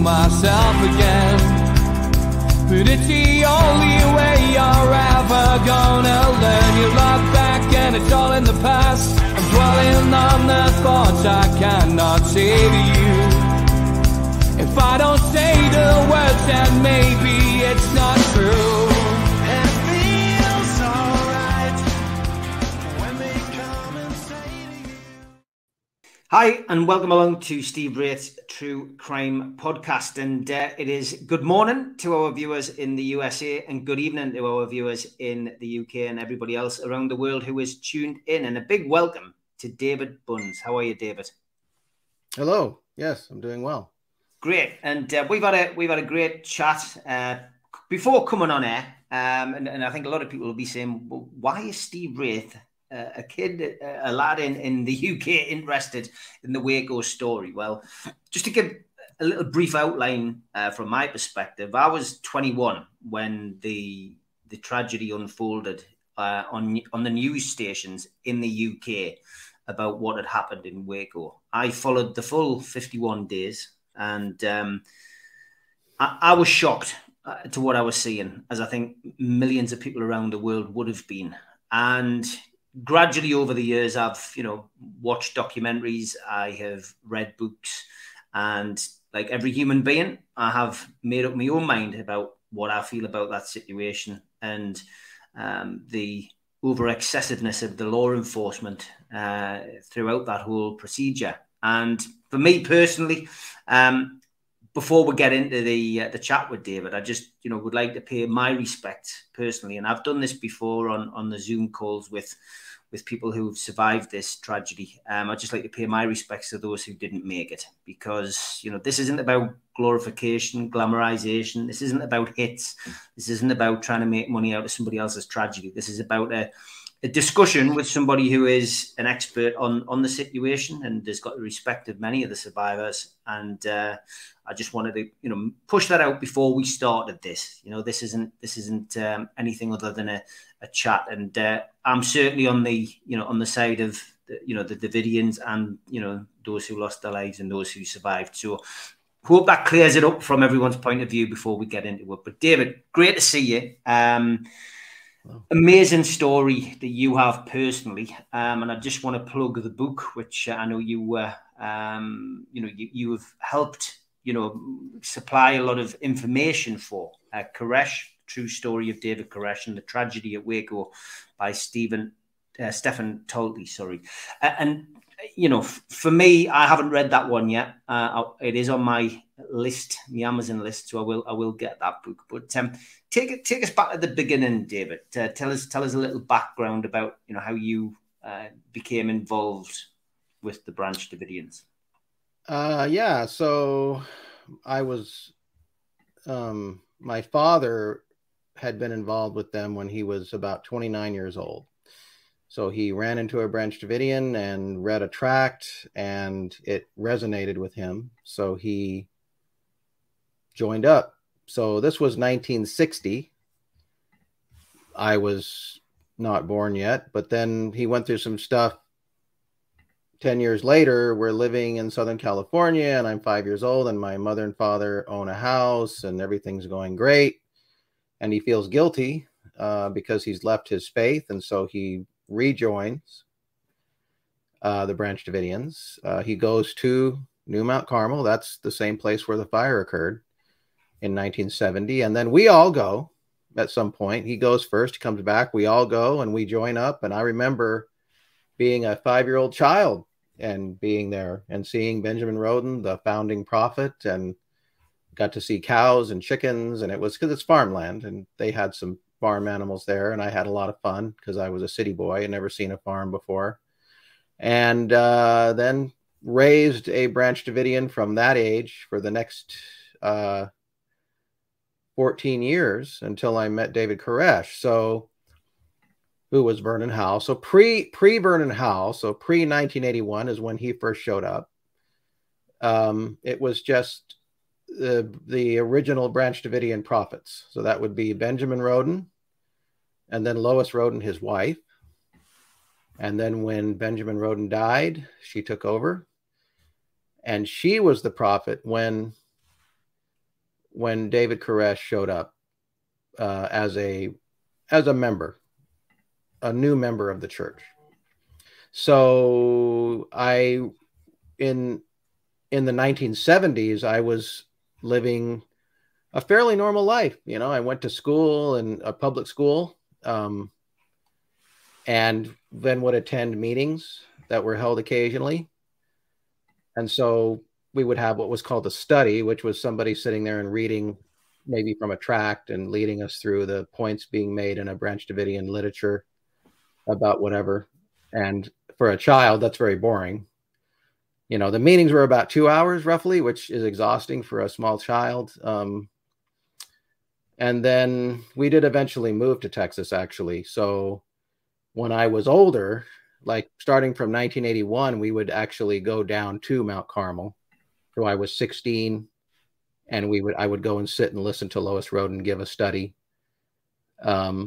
myself again. But it's the only way you're ever gonna learn. You look back and it's all in the past. I'm dwelling on the thoughts I cannot say to you. If I don't say the words, then maybe it's not true. And it feels alright when they come and say to you. Hi, and welcome along to Steve Wraith's True Crime Podcast. And it is good morning to our viewers in the USA and good evening to our viewers in the UK and everybody else around the world who is tuned in. And a big welcome to David Bunns. How are you, David? Hello. Yes, I'm doing well. Great. And we've had a great chat before coming on air. And I think a lot of people will be saying, well, why is Steve Wraith, a kid, a lad in the UK, interested in the Waco story? Well, just to give a little brief outline from my perspective, I was 21 when the tragedy unfolded on the news stations in the UK about what had happened in Waco. I followed the full 51 days, and I was shocked to what I was seeing, as I think millions of people around the world would have been. And gradually over the years, I've, watched documentaries, I have read books, and like every human being, I have made up my own mind about what I feel about that situation and the over excessiveness of the law enforcement throughout that whole procedure. And for me personally, before we get into the chat with David, I just would like to pay my respects personally, and I've done this before on the Zoom calls with people who've survived this tragedy. I'd just like to pay my respects to those who didn't make it, because this isn't about glorification, glamorization. This isn't about hits. This isn't about trying to make money out of somebody else's tragedy. This is about a discussion with somebody who is an expert on the situation and has got the respect of many of the survivors. And I just wanted to, push that out before we started this. This isn't anything other than a chat. And I'm certainly on the side of the Davidians and those who lost their lives and those who survived. So hope that clears it up from everyone's point of view before we get into it. But David, great to see you. Amazing story that you have personally, and I just want to plug the book, which I know you you have helped supply a lot of information for. Koresh, True Story of David Koresh and the Tragedy at Waco by Stephen Talty. Sorry, and for me, I haven't read that one yet. It is on my list, the Amazon list, so I will get that book. But take us back to the beginning, David. Tell us a little background about how you became involved with the Branch Davidians. Yeah, so I was my father had been involved with them when he was about 29 years old. So he ran into a Branch Davidian and read a tract, and it resonated with him. So he joined up. So this was 1960. I was not born yet, but then he went through some stuff. 10 years later, we're living in Southern California, and I'm 5 years old, and my mother and father own a house, and everything's going great. And he feels guilty because he's left his faith, and so he rejoins the Branch Davidians. He goes to New Mount Carmel. That's the same place where the fire occurred in 1970. And then we all go at some point. He goes first, he comes back, we all go, and we join up. And I remember being a 5-year-old child and being there and seeing Benjamin Roden, the founding prophet, and got to see cows and chickens. And it was because it's farmland, and they had some farm animals there, and I had a lot of fun because I was a city boy and never seen a farm before. And then raised a Branch Davidian from that age for the next 14 years until I met David Koresh, who was Vernon Howell. So pre Vernon Howell, so pre 1981 is when he first showed up. It was just the original Branch Davidian prophets. So that would be Benjamin Roden, and then Lois Roden, his wife. And then when Benjamin Roden died, she took over. And she was the prophet when when David Koresh showed up as a member, a new member of the church. So in the 1970s, I was living a fairly normal life. You know, I went to school, and a public school, and then would attend meetings that were held occasionally. And so we would have what was called a study, which was somebody sitting there and reading maybe from a tract and leading us through the points being made in a Branch Davidian literature about whatever. And for a child, that's very boring. You know, the meetings were about 2 hours roughly, which is exhausting for a small child. And then we did eventually move to Texas, actually. So when I was older, like starting from 1981, we would actually go down to Mount Carmel. So I was 16, and I would go and sit and listen to Lois Roden give a study. And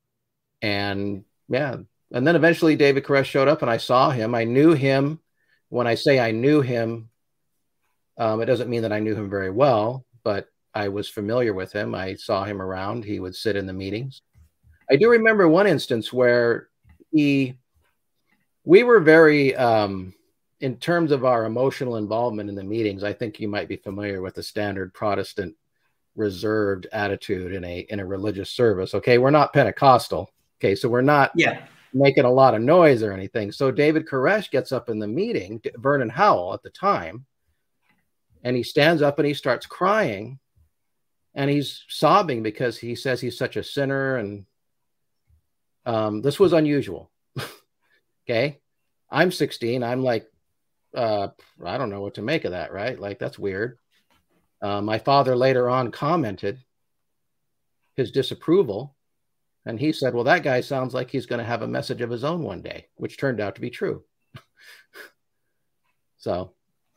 yeah, and then eventually David Koresh showed up, and I saw him. I knew him. When I say I knew him, it doesn't mean that I knew him very well, but I was familiar with him. I saw him around. He would sit in the meetings. I do remember one instance where we were very, in terms of our emotional involvement in the meetings, I think you might be familiar with the standard Protestant reserved attitude in a religious service. Okay, we're not Pentecostal. Okay, so we're not making a lot of noise or anything. So David Koresh gets up in the meeting, Vernon Howell at the time, and he stands up and he starts crying, and he's sobbing because he says he's such a sinner, and this was unusual. Okay, I'm 16. I'm like, I don't know what to make of that, right? Like, that's weird. My father later on commented his disapproval, and he said, well, that guy sounds like he's going to have a message of his own one day, which turned out to be true. So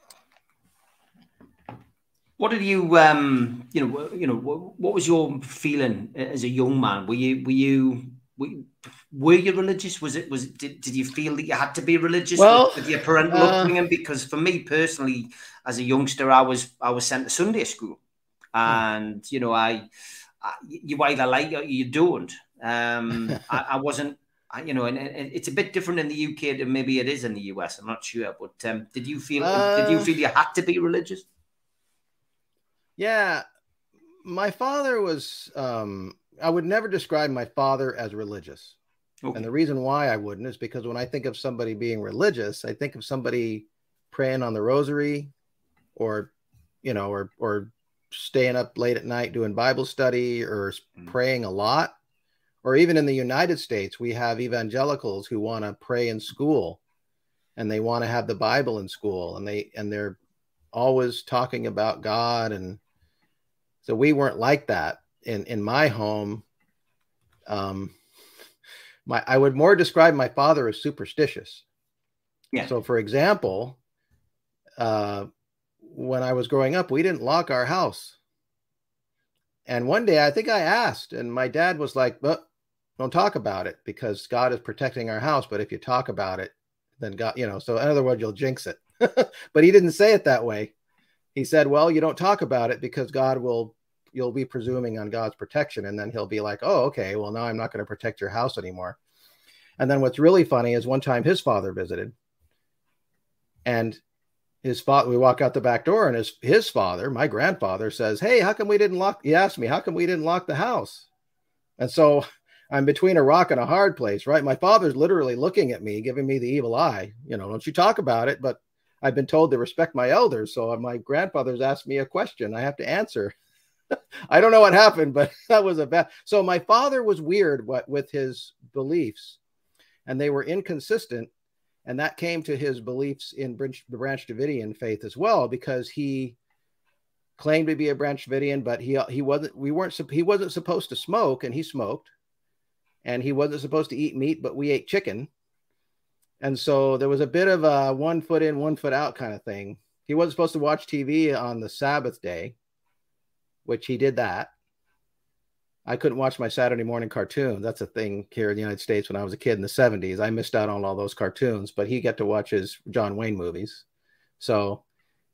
what did you, what was your feeling as a young man? Were you religious? Did you feel that you had to be religious with your parental upbringing? Because for me personally, as a youngster, I was sent to Sunday school, and you either like it or you don't. I wasn't. And it's a bit different in the UK than maybe it is in the US. I'm not sure, but did you feel you had to be religious? Yeah, my father was. I would never describe my father as religious. Okay. And the reason why I wouldn't is because when I think of somebody being religious, I think of somebody praying on the rosary, or staying up late at night doing Bible study, or praying a lot. Or even in the United States, we have evangelicals who want to pray in school, and they want to have the Bible in school, and they're always talking about God. And so we weren't like that in my home. I would more describe my father as superstitious. Yeah. So for example, when I was growing up, we didn't lock our house. And one day I think I asked, and my dad was like, don't talk about it because God is protecting our house. But if you talk about it, then God, so in other words, you'll jinx it. But he didn't say it that way. He said, well, you don't talk about it because you'll be presuming on God's protection. And then he'll be like, oh, okay, well, now I'm not going to protect your house anymore. And then what's really funny is one time his father visited, and we walk out the back door, and his father, my grandfather, says, hey, how come we didn't lock? He asked me, how come we didn't lock the house? And so I'm between a rock and a hard place, right? My father's literally looking at me, giving me the evil eye. Don't you talk about it, but I've been told to respect my elders. So my grandfather's asked me a question. I have to answer. I don't know what happened, but that was so my father was weird with his beliefs, and they were inconsistent. And that came to his beliefs in the Branch Davidian faith as well, because he claimed to be a Branch Davidian, but he wasn't supposed to smoke, and he smoked, and he wasn't supposed to eat meat, but we ate chicken. And so there was a bit of a 1 foot in, 1 foot out kind of thing. He wasn't supposed to watch TV on the Sabbath day, which he did that. I couldn't watch my Saturday morning cartoons. That's a thing here in the United States when I was a kid in the 70s. I missed out on all those cartoons, but he got to watch his John Wayne movies. So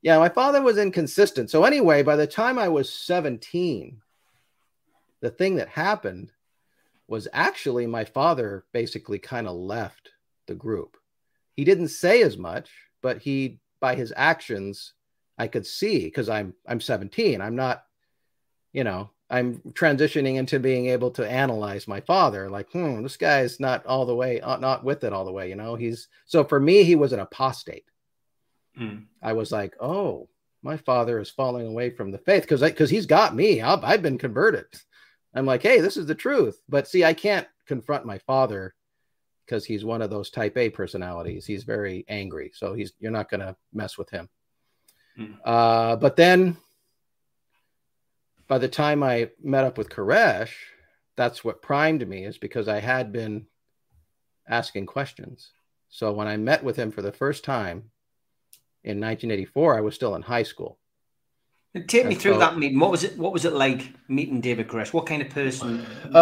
Yeah, my father was inconsistent. So anyway, by the time I was 17, the thing that happened was actually my father basically kind of left the group. He didn't say as much, but he, by his actions, I could see, because I'm 17. I'm not, you know, I'm transitioning into being able to analyze my father. Like, this guy's not all the way, not with it all the way. You know, so for me, he was an apostate. I was like, oh, my father is falling away from the faith because he's got me. I've been converted. I'm like, hey, this is the truth. But see, I can't confront my father because he's one of those type A personalities. He's very angry. So you're not going to mess with him. But then by the time I met up with Koresh, that's what primed me, is because I had been asking questions. So when I met with him for the first time in 1984, I was still in high school. Take me through that meeting. What was it like meeting David Koresh? What kind of person?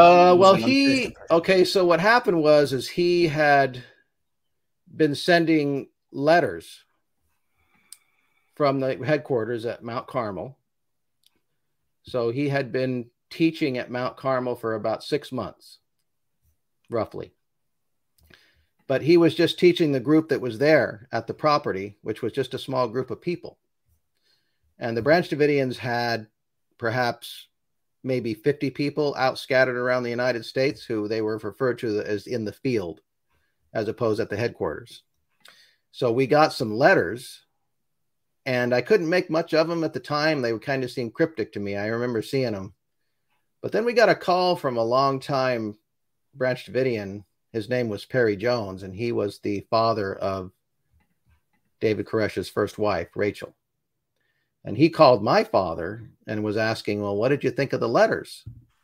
So what happened was he had been sending letters from the headquarters at Mount Carmel. So he had been teaching at Mount Carmel for about 6 months, roughly. But he was just teaching the group that was there at the property, which was just a small group of people. And the Branch Davidians had perhaps maybe 50 people out scattered around the United States who they were referred to as in the field, as opposed at the headquarters. So we got some letters, and I couldn't make much of them at the time. They kind of seemed cryptic to me. I remember seeing them. But then we got a call from a longtime Branch Davidian. His name was Perry Jones, and he was the father of David Koresh's first wife, Rachel. And he called my father and was asking, well, what did you think of the letters?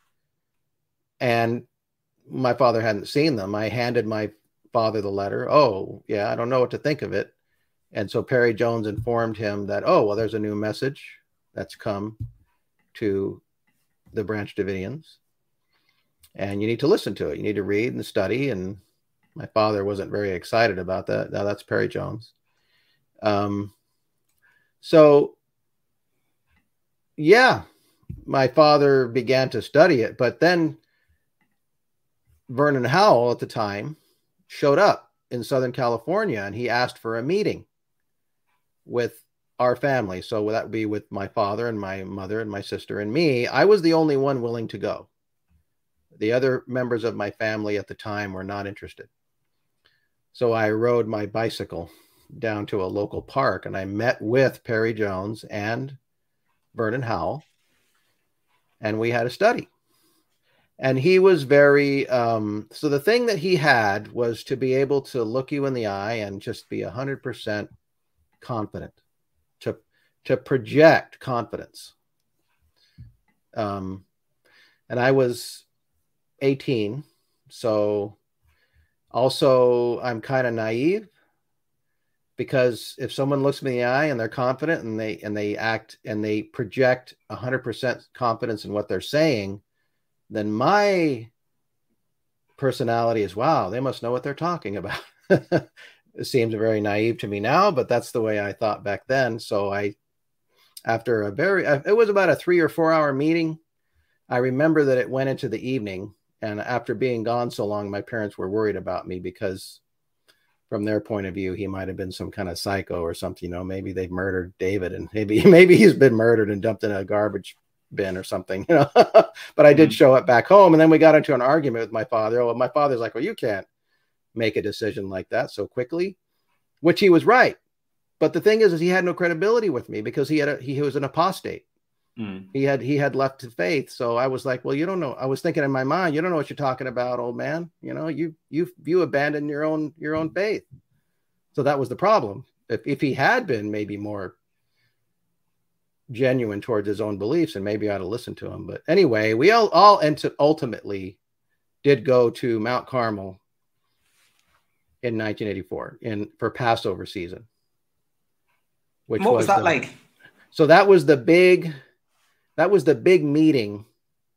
And my father hadn't seen them. I handed my father the letter. Oh, yeah, I don't know what to think of it. And so Perry Jones informed him that, oh, well, there's a new message that's come to the Branch Davidians, and you need to listen to it. You need to read and study. And my father wasn't very excited about that. Now that's Perry Jones. So, yeah, my father began to study it. But then Vernon Howell at the time showed up in Southern California, and he asked for a meeting with our family. So that would be with my father and my mother and my sister and me. I was the only one willing to go. The other members of my family at the time were not interested. So I rode my bicycle down to a local park, and I met with Perry Jones and Vernon Howell, and we had a study. And he was very, so the thing that he had was to be able to look you in the eye and just be 100% confident, to project confidence. And I was 18, so also I'm kind of naive, because if someone looks me in the eye and they're confident and they act and they project 100% confidence in what they're saying, then my personality is, wow, they must know what they're talking about. It seems very naive to me now, but that's the way I thought back then. So after it was about a 3 or 4 hour meeting. I remember that it went into the evening, and after being gone so long, my parents were worried about me, because from their point of view, he might have been some kind of psycho or something. You know, maybe they've murdered David, and maybe he's been murdered and dumped in a garbage bin or something, you know. But I did show up back home, and then we got into an argument with my father. Well, my father's like, well, you can't make a decision like that so quickly, which he was right. But the thing is he had no credibility with me, because he was an apostate. He had left the faith. So I was like, well, you don't know. I was thinking in my mind, you don't know what you're talking about, old man. You know, you abandoned your own faith. So that was the problem. If he had been maybe more genuine towards his own beliefs, and maybe I ought to listen to him. But anyway, we all ultimately did go to Mount Carmel in 1984 for Passover season. What was that like? So that was the big meeting,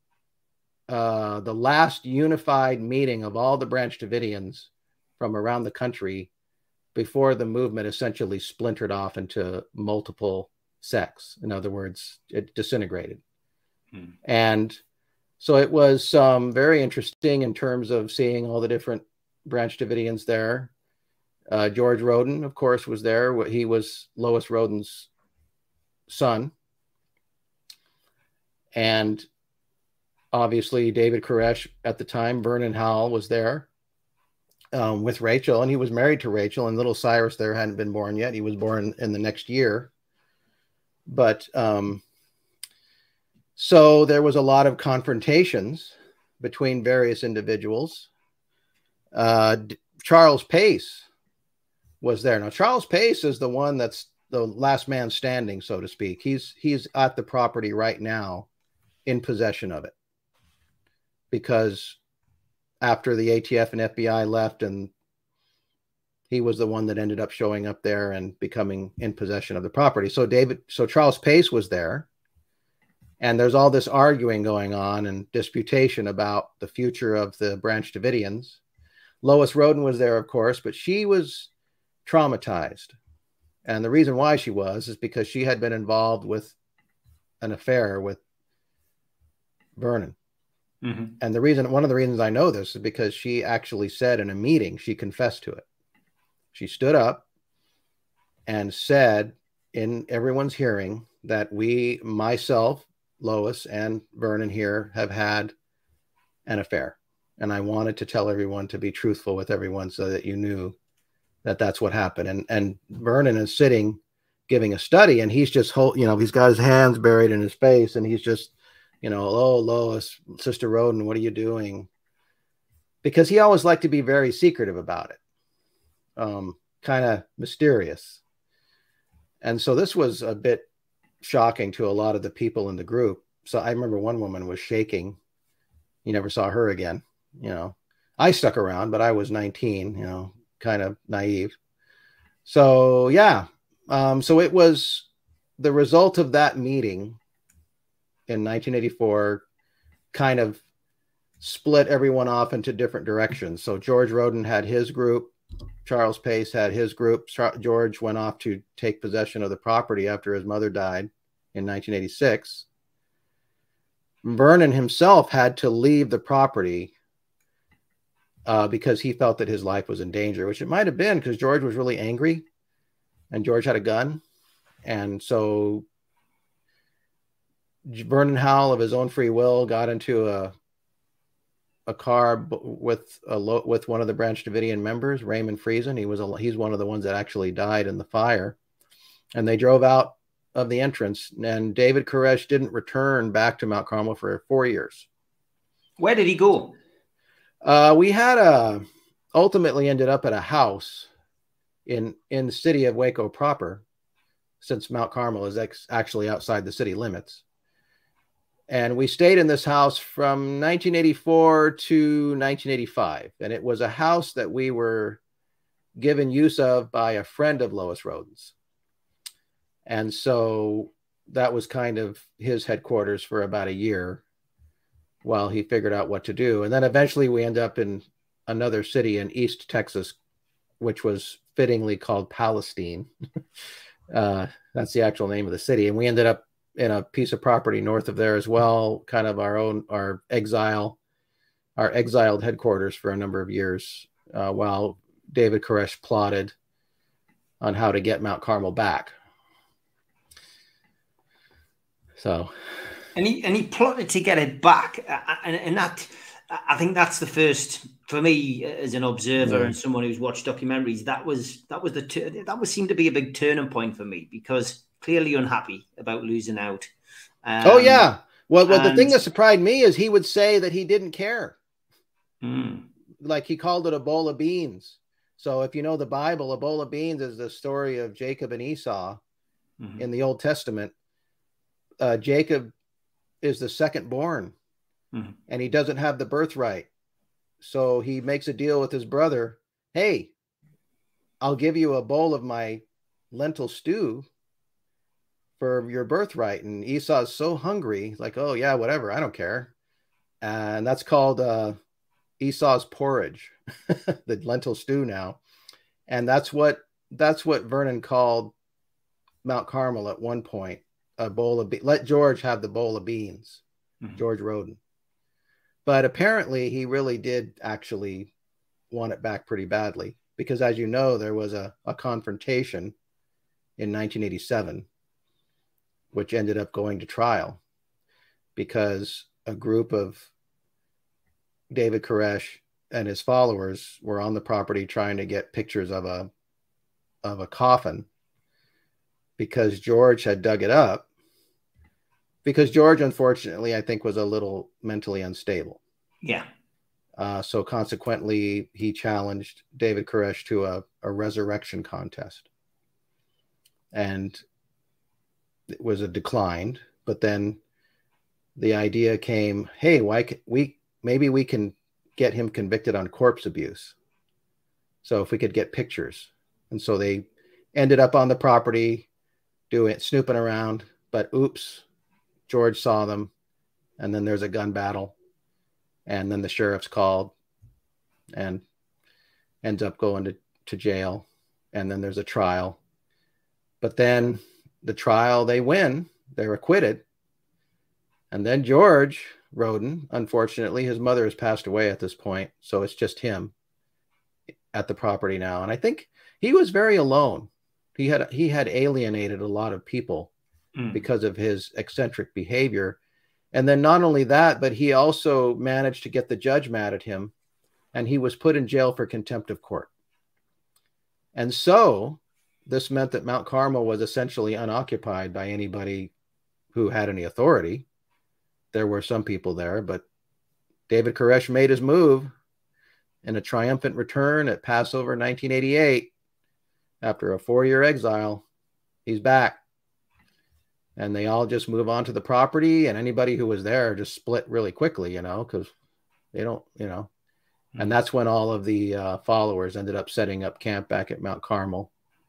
the last unified meeting of all the Branch Davidians from around the country before the movement essentially splintered off into multiple sex. In other words, it disintegrated. Hmm. And so it was very interesting in terms of seeing all the different Branch Davidians there. George Roden, of course, was there. He was Lois Roden's son. And obviously David Koresh at the time, Vernon Howell was there with Rachel, and he was married to Rachel, and little Cyrus there hadn't been born yet. He was born in the next year. But so there was a lot of confrontations between various individuals. Charles Pace was there. Now, Charles Pace is the one that's the last man standing, so to speak. He's at the property right now in possession of it, because after the ATF and FBI left, and he was the one that ended up showing up there and becoming in possession of the property. So Charles Pace was there, and there's all this arguing going on and disputation about the future of the Branch Davidians. Lois Roden was there, of course, but she was traumatized. And the reason why she was is because she had been involved with an affair with Vernon. Mm-hmm. And one of the reasons I know this is because she actually said in a meeting, she confessed to it. She stood up and said in everyone's hearing that myself, Lois, and Vernon here have had an affair. And I wanted to tell everyone to be truthful with everyone so that you knew that that's what happened. And Vernon is sitting giving a study, and he's just he's got his hands buried in his face, and he's just, oh, Lois, Sister Roden, what are you doing? Because he always liked to be very secretive about it, kind of mysterious. And so this was a bit shocking to a lot of the people in the group. So I remember one woman was shaking. You never saw her again. I stuck around, but I was 19, kind of naive. So, yeah. So it was the result of that meeting in 1984 kind of split everyone off into different directions. So George Roden had his group. Charles Pace had his group. George went off to take possession of the property after his mother died in 1986. Vernon himself had to leave the property because he felt that his life was in danger, which it might have been because George was really angry and George had a gun. And so Vernon Howell, of his own free will, got into a car with one of the Branch Davidian members, Raymond Friesen. He's one of the ones that actually died in the fire. And they drove out of the entrance, and David Koresh didn't return back to Mount Carmel for 4 years. Where did he go? We ultimately ended up at a house in the city of Waco proper, since Mount Carmel is actually outside the city limits. And we stayed in this house from 1984 to 1985. And it was a house that we were given use of by a friend of Lois Roden's. And so that was kind of his headquarters for about a year while he figured out what to do. And then eventually we end up in another city in East Texas, which was fittingly called Palestine. That's the actual name of the city. And we ended up in a piece of property north of there as well, kind of our exiled headquarters for a number of years, while David Koresh plotted on how to get Mount Carmel back. So, and he plotted to get it back, and that, I think that's the first, for me as an observer and someone who's watched documentaries, that seemed to be a big turning point for me, because clearly unhappy about losing out. Oh yeah. Well, the thing that surprised me is he would say that he didn't care. Like he called it a bowl of beans. So if you know the Bible, a bowl of beans is the story of Jacob and Esau in the Old Testament. Jacob is the second born, and he doesn't have the birthright. So he makes a deal with his brother. Hey, I'll give you a bowl of my lentil stew for your birthright. And Esau's so hungry, like, oh yeah, whatever, I don't care. And that's called Esau's porridge, the lentil stew now. And that's what Vernon called Mount Carmel at one point a bowl of let George have the bowl of beans, George Roden. But apparently he really did actually want it back pretty badly because, as you know, there was a confrontation in 1987, which ended up going to trial because a group of David Koresh and his followers were on the property trying to get pictures of a coffin because George had dug it up, because George, unfortunately, I think was a little mentally unstable. Yeah. So consequently, he challenged David Koresh to a resurrection contest. And it was a declined, but then the idea came, hey, maybe we can get him convicted on corpse abuse. So if we could get pictures. And so they ended up on the property snooping around, but oops, George saw them. And then there's a gun battle. And then the sheriff's called and ends up going to jail. And then there's a trial. But then the trial, they win. They're acquitted. And then George Roden, unfortunately, his mother has passed away at this point. So it's just him at the property now. And I think he was very alone. He had alienated a lot of people because of his eccentric behavior. And then not only that, but he also managed to get the judge mad at him, and he was put in jail for contempt of court. And so this meant that Mount Carmel was essentially unoccupied by anybody who had any authority. There were some people there, but David Koresh made his move in a triumphant return at Passover 1988. After a 4-year exile, he's back. And they all just move on to the property, and anybody who was there just split really quickly, because they don't, and that's when all of the followers ended up setting up camp back at Mount Carmel.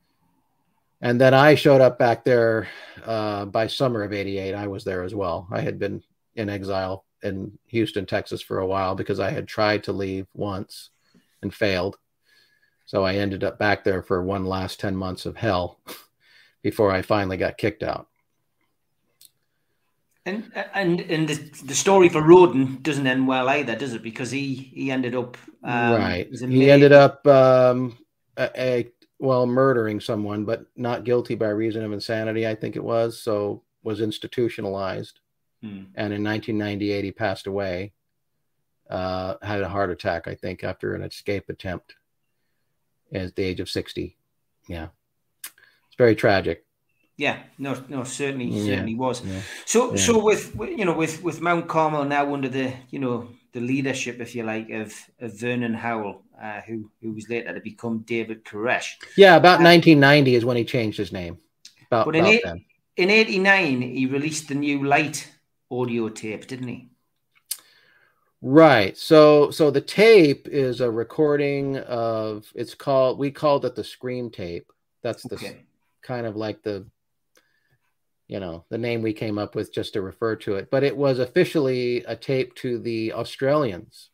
And then I showed up back there by summer of 88. I was there as well. I had been in exile in Houston, Texas for a while because I had tried to leave once and failed. So I ended up back there for one last 10 months of hell before I finally got kicked out. And the story for Roden doesn't end well either, does it? Because he ended up right. He ended up murdering someone, but not guilty by reason of insanity, I think it was. So was institutionalized, and in 1998 he passed away. Had a heart attack, I think, after an escape attempt at the age of 60. Yeah, it's very tragic. Yeah, no, certainly was. Yeah. So with Mount Carmel now under the leadership, if you like, of Vernon Howell, who was later to become David Koresh. Yeah, about 1990 is when he changed his name. In 89 he released the New Light audio tape, didn't he? Right. So the tape is a recording of. We called it the Scream tape. That's the kind of like the name we came up with just to refer to it. But it was officially a tape to the Australians.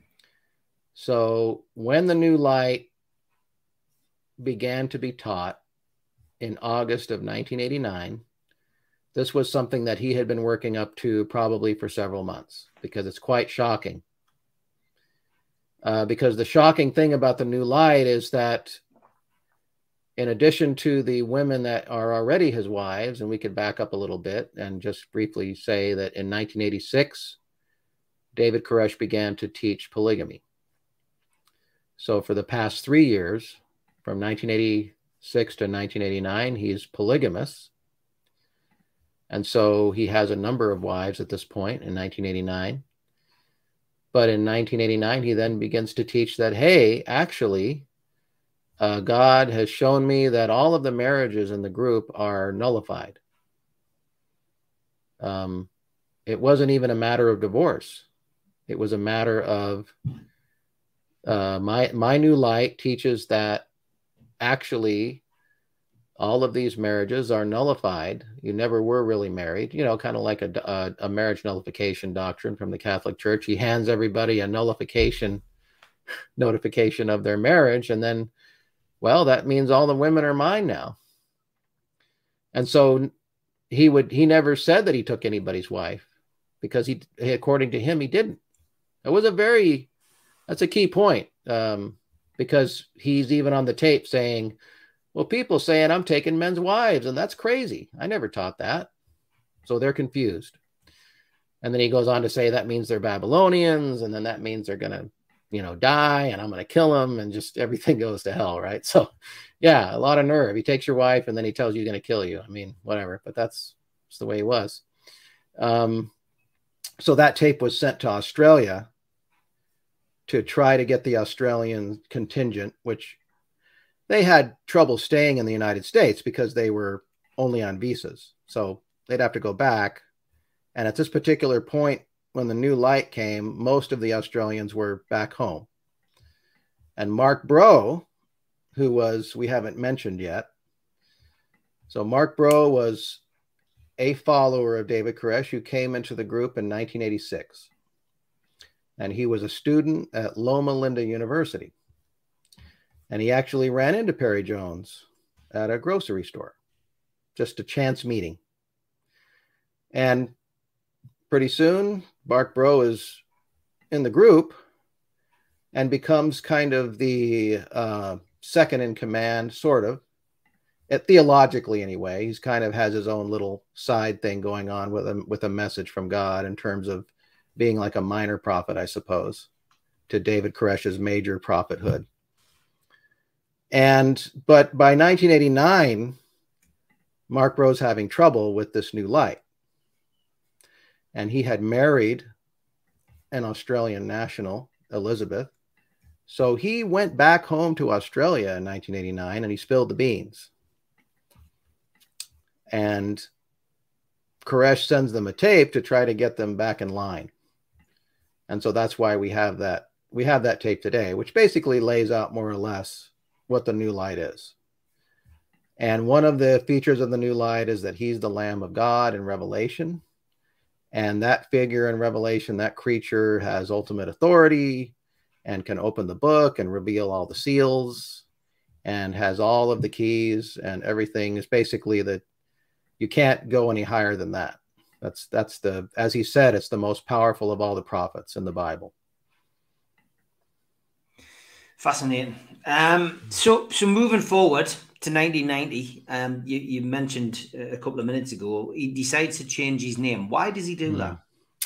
So when the New Light began to be taught in August of 1989, this was something that he had been working up to probably for several months, because it's quite shocking. Because the shocking thing about the New Light is that in addition to the women that are already his wives, and we could back up a little bit and just briefly say that in 1986, David Koresh began to teach polygamy. So for the past 3 years, from 1986 to 1989, he's polygamous. And so he has a number of wives at this point in 1989. But in 1989, he then begins to teach that, hey, actually, God has shown me that all of the marriages in the group are nullified. It wasn't even a matter of divorce. It was a matter of my New Light teaches that actually all of these marriages are nullified. You never were really married, kind of like a marriage nullification doctrine from the Catholic Church. He hands everybody a notification of their marriage, and then, well, that means all the women are mine now. And so he never said that he took anybody's wife, because according to him, he didn't. That's a key point, because he's even on the tape saying, well, people saying I'm taking men's wives, and that's crazy. I never taught that. So they're confused. And then he goes on to say that means they're Babylonians, and then that means they're going to, die, and I'm going to kill them, and just everything goes to hell, right? So, yeah, a lot of nerve. He takes your wife, and then he tells you he's going to kill you. I mean, whatever, but that's the way he was. So that tape was sent to Australia to try to get the Australian contingent, which they had trouble staying in the United States because they were only on visas. So they'd have to go back. And at this particular point, when the new light came, most of the Australians were back home. And Mark Bro, who we haven't mentioned yet. So Mark Bro was a follower of David Koresh who came into the group in 1986. And he was a student at Loma Linda University. And he actually ran into Perry Jones at a grocery store. Just a chance meeting. And pretty soon, Mark Bro is in the group and becomes kind of the second in command, sort of. Theologically, anyway. He's kind of has his own little side thing going on with a message from God in terms of being like a minor prophet, I suppose, to David Koresh's major prophethood. But by 1989, Mark Bro's having trouble with this new light. And he had married an Australian national, Elizabeth. So he went back home to Australia in 1989, and he spilled the beans. And Koresh sends them a tape to try to get them back in line. And so that's why we have that tape today, which basically lays out more or less what the new light is. And one of the features of the new light is that he's the Lamb of God in Revelation. And that figure in Revelation, that creature, has ultimate authority and can open the book and reveal all the seals and has all of the keys, and everything is basically that you can't go any higher than that. That's as he said, it's the most powerful of all the prophets in the Bible. Fascinating. So moving forward to 1990, you mentioned a couple of minutes ago, he decides to change his name. Why does he do that?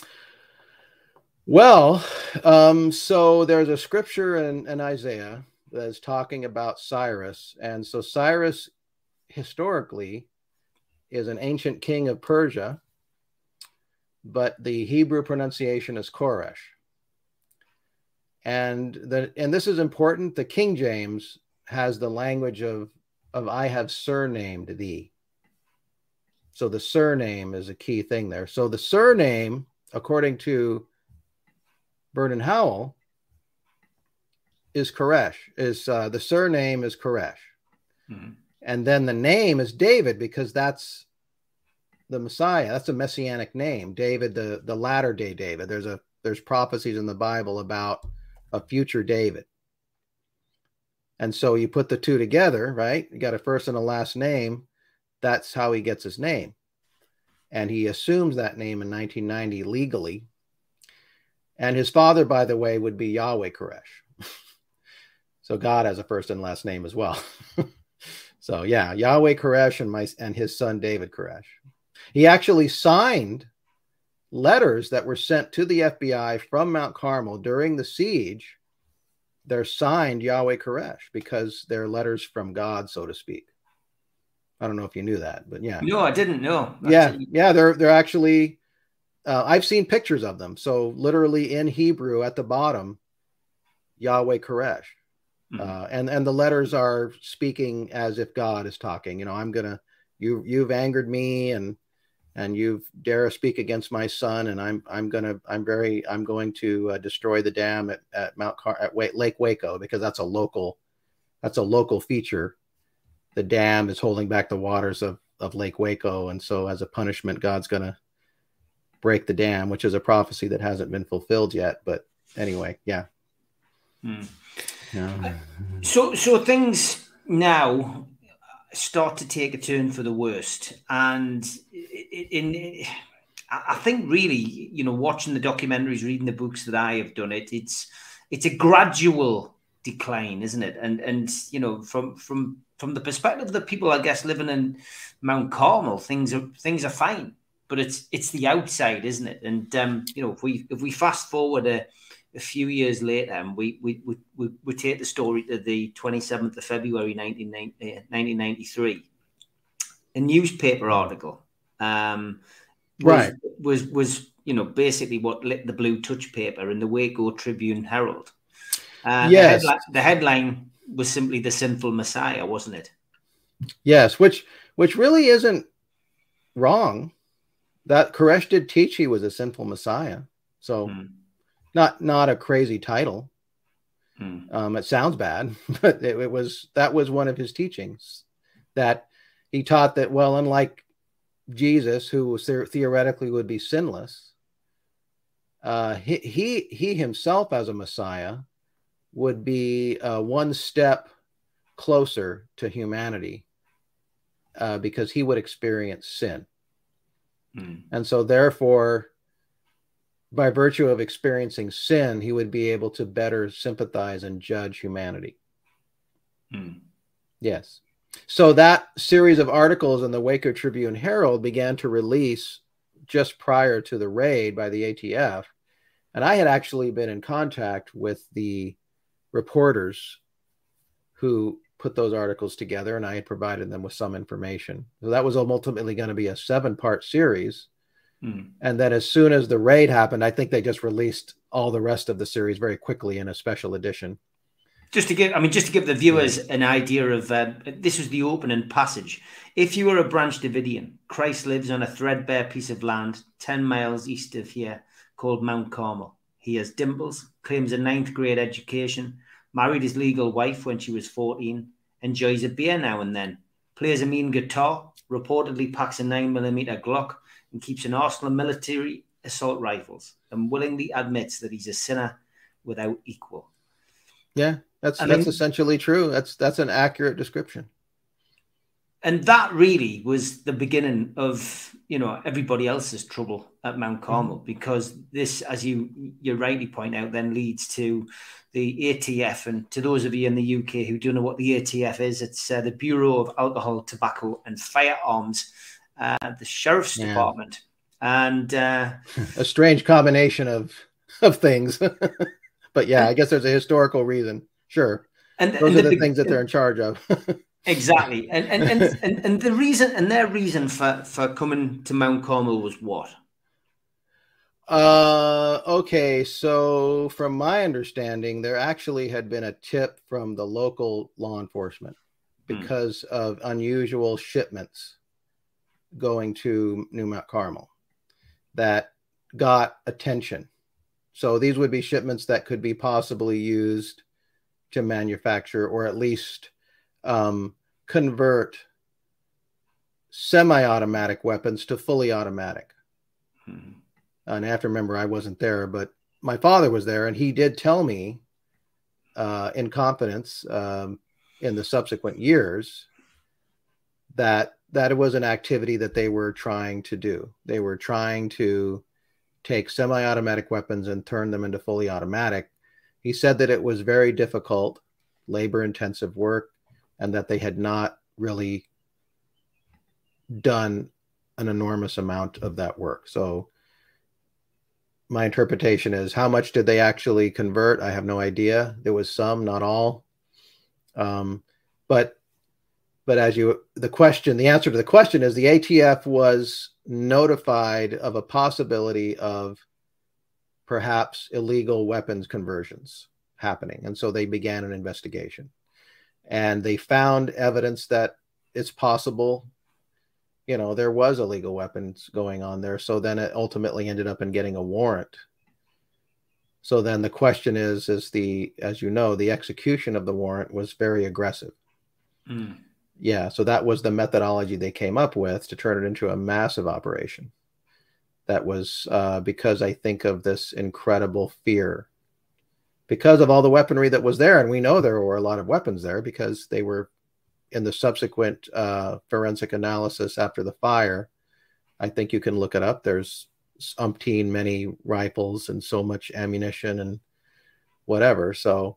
Well, so there's a scripture in Isaiah that is talking about Cyrus. And so Cyrus, historically, is an ancient king of Persia, but the Hebrew pronunciation is Koresh. And this is important. The King James has the language of I have surnamed thee. So the surname is a key thing there. So the surname, according to Vernon Howell, is Koresh. The surname is Koresh. Mm-hmm. And then the name is David, because that's the Messiah. That's a messianic name. David, the latter day David. There's prophecies in the Bible about a future David. And so you put the two together, right? You got a first and a last name. That's how he gets his name. And he assumes that name in 1990 legally. And his father, by the way, would be Yahweh Koresh. So God has a first and last name as well. So yeah, Yahweh Koresh and his son David Koresh. He actually signed letters that were sent to the FBI from Mount Carmel during the siege. They're signed Yahweh Koresh because they're letters from God, so to speak. I don't know if you knew that, but yeah. No, I didn't know. Yeah, they're actually. I've seen pictures of them. So literally in Hebrew at the bottom, Yahweh Koresh. Mm-hmm. And the letters are speaking as if God is talking. You've angered me and you dare speak against my son, and I'm going to destroy the dam at Lake Waco, because that's a local feature. The dam is holding back the waters of Lake Waco, and so as a punishment, God's going to break the dam, which is a prophecy that hasn't been fulfilled yet. But anyway, yeah. Hmm. Yeah. So things now, start to take a turn for the worst. And I think really, watching the documentaries, reading the books that I have done, it's a gradual decline, isn't it? And from the perspective of the people, I guess, living in Mount Carmel, things are fine, but it's the outside, isn't it? And if we fast forward a few years later, and we take the story to the 27th of February 1993, a newspaper article was basically what lit the blue touch paper in the Waco Tribune Herald. Yes, the headline was simply "The Sinful Messiah," wasn't it? Yes, which really isn't wrong. That Koresh did teach he was a sinful Messiah, so not a crazy title. It sounds bad, but that was one of his teachings, that he taught that, well, unlike Jesus, who was theoretically would be sinless, he himself as a Messiah would be one step closer to humanity, because he would experience sin. And so therefore, by virtue of experiencing sin, he would be able to better sympathize and judge humanity. Yes. So that series of articles in the Waco Tribune Herald began to release just prior to the raid by the ATF. And I had actually been in contact with the reporters who put those articles together, and I had provided them with some information. So that was ultimately going to be a 7-part series. And then as soon as the raid happened, I think they just released all the rest of the series very quickly in a special edition. Just to give the viewers an idea of, this was the opening passage. If you are a Branch Davidian, Christ lives on a threadbare piece of land 10 miles east of here called Mount Carmel. He has dimples, claims a 9th grade education, married his legal wife when she was 14, enjoys a beer now and then, plays a mean guitar, reportedly packs a 9mm Glock, and keeps an arsenal of military assault rifles, and willingly admits that he's a sinner without equal. Yeah, that's essentially true. That's an accurate description. And that really was the beginning of, everybody else's trouble at Mount Carmel, because this, as you rightly point out, then leads to the ATF. And to those of you in the UK who don't know what the ATF is, it's the Bureau of Alcohol, Tobacco and Firearms, the Sheriff's Department. And a strange combination of things. But yeah, I guess there's a historical reason. Sure. And those are the things that they're in charge of. Exactly. And the reason, and their reason for coming to Mount Carmel was what? Okay, so from my understanding, there actually had been a tip from the local law enforcement because of unusual shipments going to New Mount Carmel that got attention. So these would be shipments that could be possibly used to manufacture, or at least convert semi-automatic weapons to fully automatic. And I have to remember, I wasn't there, but my father was there, and he did tell me in confidence in the subsequent years that it was an activity that they were trying to do. They were trying to take semi-automatic weapons and turn them into fully automatic. He said that it was very difficult, labor-intensive work, and that they had not really done an enormous amount of that work. So my interpretation is, how much did they actually convert? I have no idea. There was some, not all. But the answer to the question is the ATF was notified of a possibility of perhaps illegal weapons conversions happening. And so they began an investigation, and they found evidence that it's possible, there was illegal weapons going on there. So then it ultimately ended up in getting a warrant. So then the question is the execution of the warrant was very aggressive. Yeah. So that was the methodology they came up with to turn it into a massive operation. That was because I think of this incredible fear because of all the weaponry that was there. And we know there were a lot of weapons there because they were in the subsequent forensic analysis after the fire, I think you can look it up. There's umpteen many rifles and so much ammunition and whatever. So,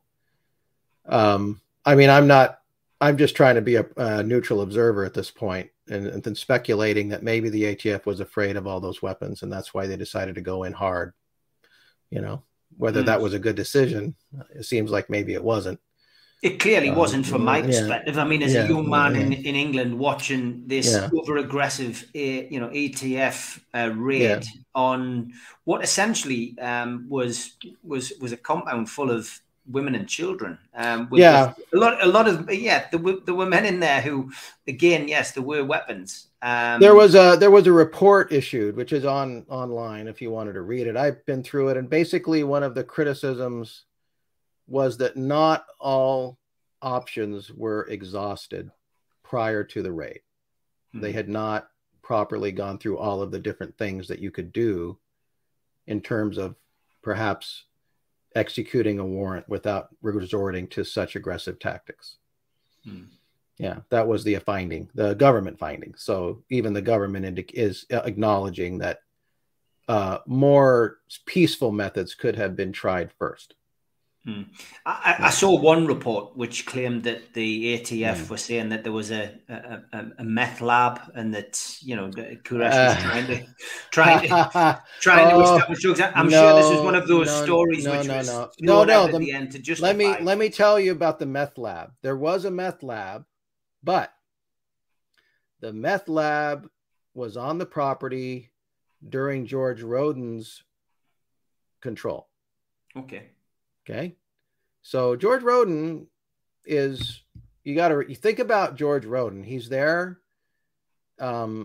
I mean, I'm just trying to be a neutral observer at this point, and then speculating that maybe the ATF was afraid of all those weapons, and that's why they decided to go in hard. You know, whether that was a good decision, it seems like maybe it wasn't. It clearly wasn't from my perspective. I mean, as a young man in England watching this over-aggressive, ATF raid on what essentially was a compound full of women and children. A lot of there were men in there who, again, yes, there were weapons. There was a report issued, which is online if you wanted to read it. I've been through it, and basically one of the criticisms was that not all options were exhausted prior to the raid. They had not properly gone through all of the different things that you could do in terms of perhaps executing a warrant without resorting to such aggressive tactics. Yeah, that was the finding, the government finding. So even the government is acknowledging that more peaceful methods could have been tried first. I saw one report which claimed that the ATF were saying that there was a meth lab, and that Quresh was trying to establish drugs. I'm sure this was one of those stories which was thrown out at the end to justify. Let me tell you about the meth lab. There was a meth lab, but the meth lab was on the property during George Roden's control. Okay. So George Roden is, you think about George Roden. He's there. So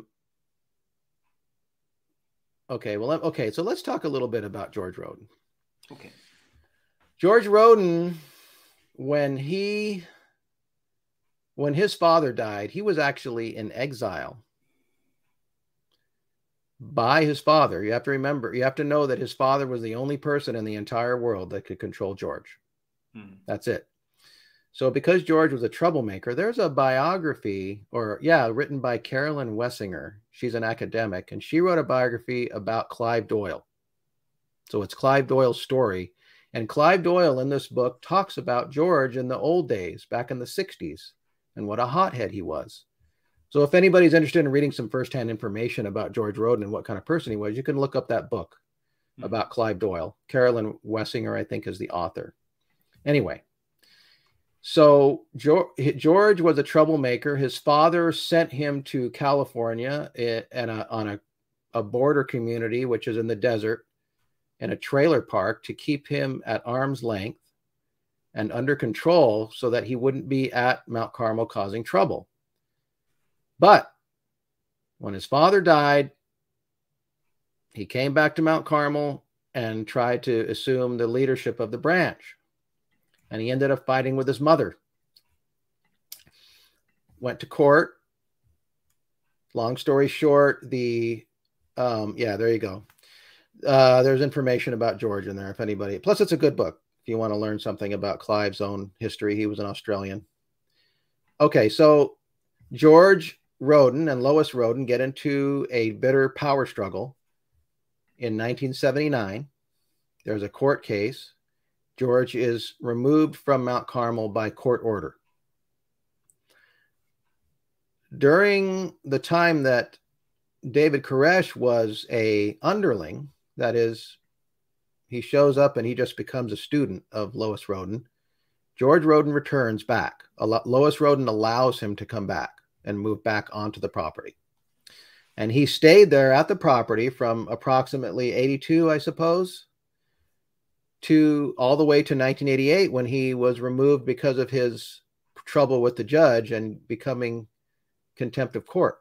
let's talk a little bit about George Roden. Okay. George Roden, when his father died, he was actually in exile by his father. You have to know that his father was the only person in the entire world that could control George. That's it. So because George was a troublemaker, there's a biography written by Carolyn Wessinger. She's an academic, and she wrote a biography about Clive Doyle. So it's Clive Doyle's story. And Clive Doyle in this book talks about George in the old days, back in the 60s, and what a hothead he was. So if anybody's interested in reading some firsthand information about George Roden and what kind of person he was, you can look up that book about Clive Doyle. Carolyn Wessinger, I think, is the author. Anyway, so George was a troublemaker. His father sent him to California on a border community, which is in the desert, in a trailer park, to keep him at arm's length and under control so that he wouldn't be at Mount Carmel causing trouble. But when his father died, he came back to Mount Carmel and tried to assume the leadership of the branch. And he ended up fighting with his mother. Went to court. Long story short, there you go. There's information about George in there, if anybody. Plus, it's a good book if you want to learn something about Clive's own history. He was an Australian. Okay, so George Roden and Lois Roden get into a bitter power struggle in 1979. There's a court case. George is removed from Mount Carmel by court order. During the time that David Koresh was an underling, that is, he shows up and he just becomes a student of Lois Roden, George Roden returns back. Lois Roden allows him to come back and move back onto the property. And he stayed there at the property from approximately 82, I suppose, to all the way to 1988, when he was removed because of his trouble with the judge and becoming contempt of court.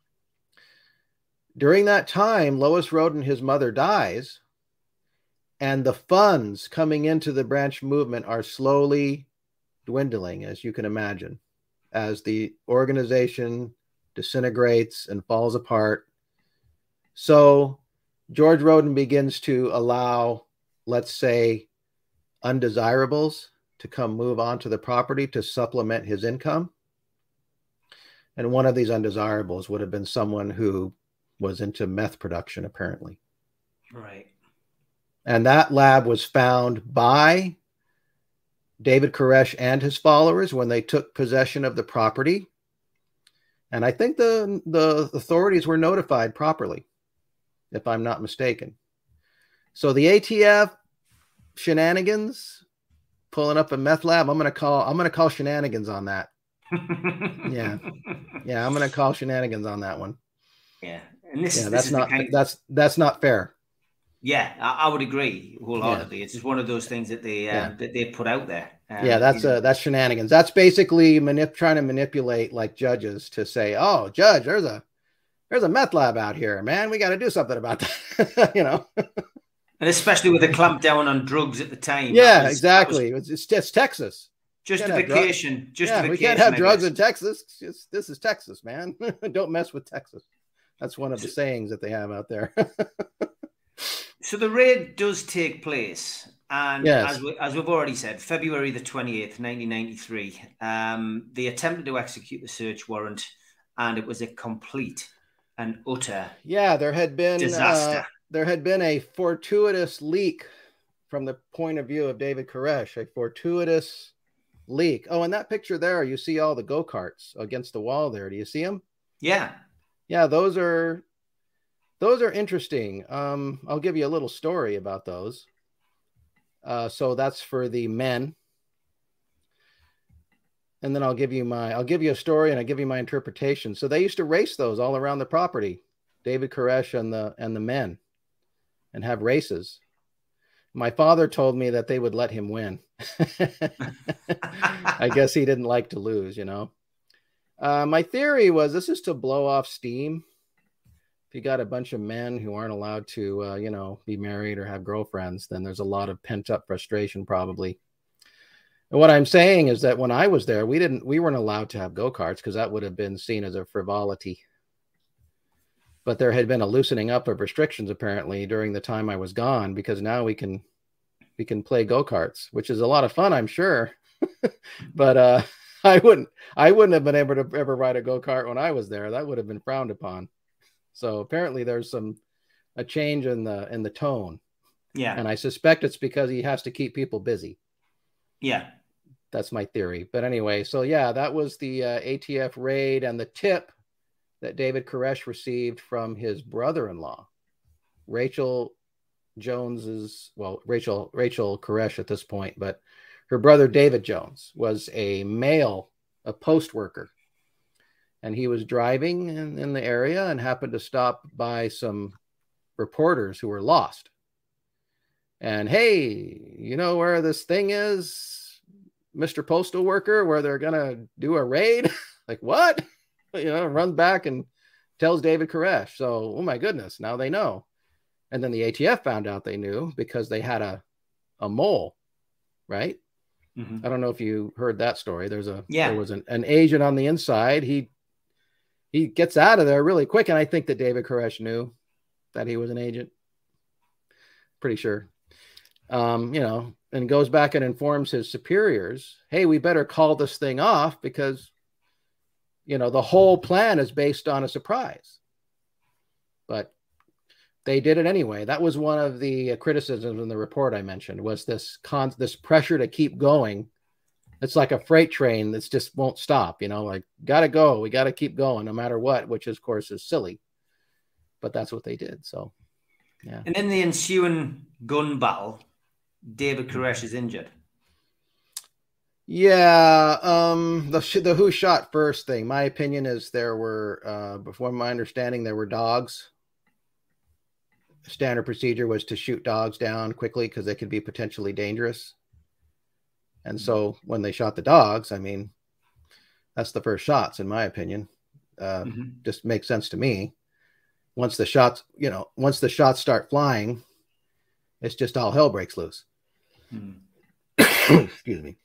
During that time, Lois Roden, his mother, dies, and the funds coming into the branch movement are slowly dwindling, as you can imagine, as the organization disintegrates and falls apart. So George Roden begins to allow, let's say, undesirables to come move onto the property to supplement his income. And one of these undesirables would have been someone who was into meth production, apparently. Right. And that lab was found by David Koresh and his followers when they took possession of the property. And I think the authorities were notified properly, if I'm not mistaken. So the ATF shenanigans, pulling up a meth lab, I'm gonna call shenanigans on that. Yeah, I'm gonna call shenanigans on that one. Yeah, and that's not fair. Yeah, I would agree wholeheartedly. Yeah. It's just one of those things that they put out there. That's shenanigans. That's basically trying to manipulate like judges to say, "Oh, judge, there's a meth lab out here, man. We got to do something about that." You know. And especially with the clampdown on drugs at the time. Yeah, exactly. It's Texas. Justification. We can't have drugs in Texas. This is Texas, man. Don't mess with Texas. That's one of the sayings that they have out there. So the raid does take place, and yes. as we've already said, February the 28th, 1993, they attempted to execute the search warrant, and it was a complete and utter there had been disaster. There had been a fortuitous leak from the point of view of David Koresh, a fortuitous leak. Oh, in that picture there, you see all the go-karts against the wall there. Do you see them? Yeah. Yeah, those are interesting. I'll give you a little story about those. So that's for the men. And then I'll give you a story and I'll give you my interpretation. So they used to race those all around the property, David Koresh and the men, and have races. My father told me that they would let him win. I guess he didn't like to lose, you know. My theory was this is to blow off steam. If you got a bunch of men who aren't allowed to, be married or have girlfriends, then there's a lot of pent up frustration probably. And what I'm saying is that when I was there, we weren't allowed to have go-karts because that would have been seen as a frivolity. But there had been a loosening up of restrictions apparently during the time I was gone, because now we can play go-karts, which is a lot of fun, I'm sure. But I wouldn't have been able to ever ride a go-kart when I was there. That would have been frowned upon. So apparently there's a change in the tone. Yeah. And I suspect it's because he has to keep people busy. Yeah. That's my theory. But anyway, so yeah, that was the ATF raid and the tip that David Koresh received from his brother-in-law, Rachel Koresh at this point, but her brother David Jones was a post worker. And he was driving in the area and happened to stop by some reporters who were lost. And, hey, you know where this thing is, Mr. Postal Worker, where they're going to do a raid? Like, what? Runs back and tells David Koresh. So, oh, my goodness, now they know. And then the ATF found out they knew because they had a mole, right? Mm-hmm. I don't know if you heard that story. There was an agent on the inside. He gets out of there really quick. And I think that David Koresh knew that he was an agent. Pretty sure. And goes back and informs his superiors, hey, we better call this thing off because, the whole plan is based on a surprise. But they did it anyway. That was one of the criticisms in the report I mentioned, was this pressure to keep going. It's like a freight train that just won't stop, like, got to go. We got to keep going no matter what, which of course is silly. But that's what they did. So, yeah. And in the ensuing gun battle, David Koresh is injured. Yeah. The who shot first thing, my opinion is there were, before my understanding, there were dogs. Standard procedure was to shoot dogs down quickly because they could be potentially dangerous. And so when they shot the dogs, I mean, that's the first shots, in my opinion. Just makes sense to me. Once the shots start flying, it's just all hell breaks loose. Excuse me.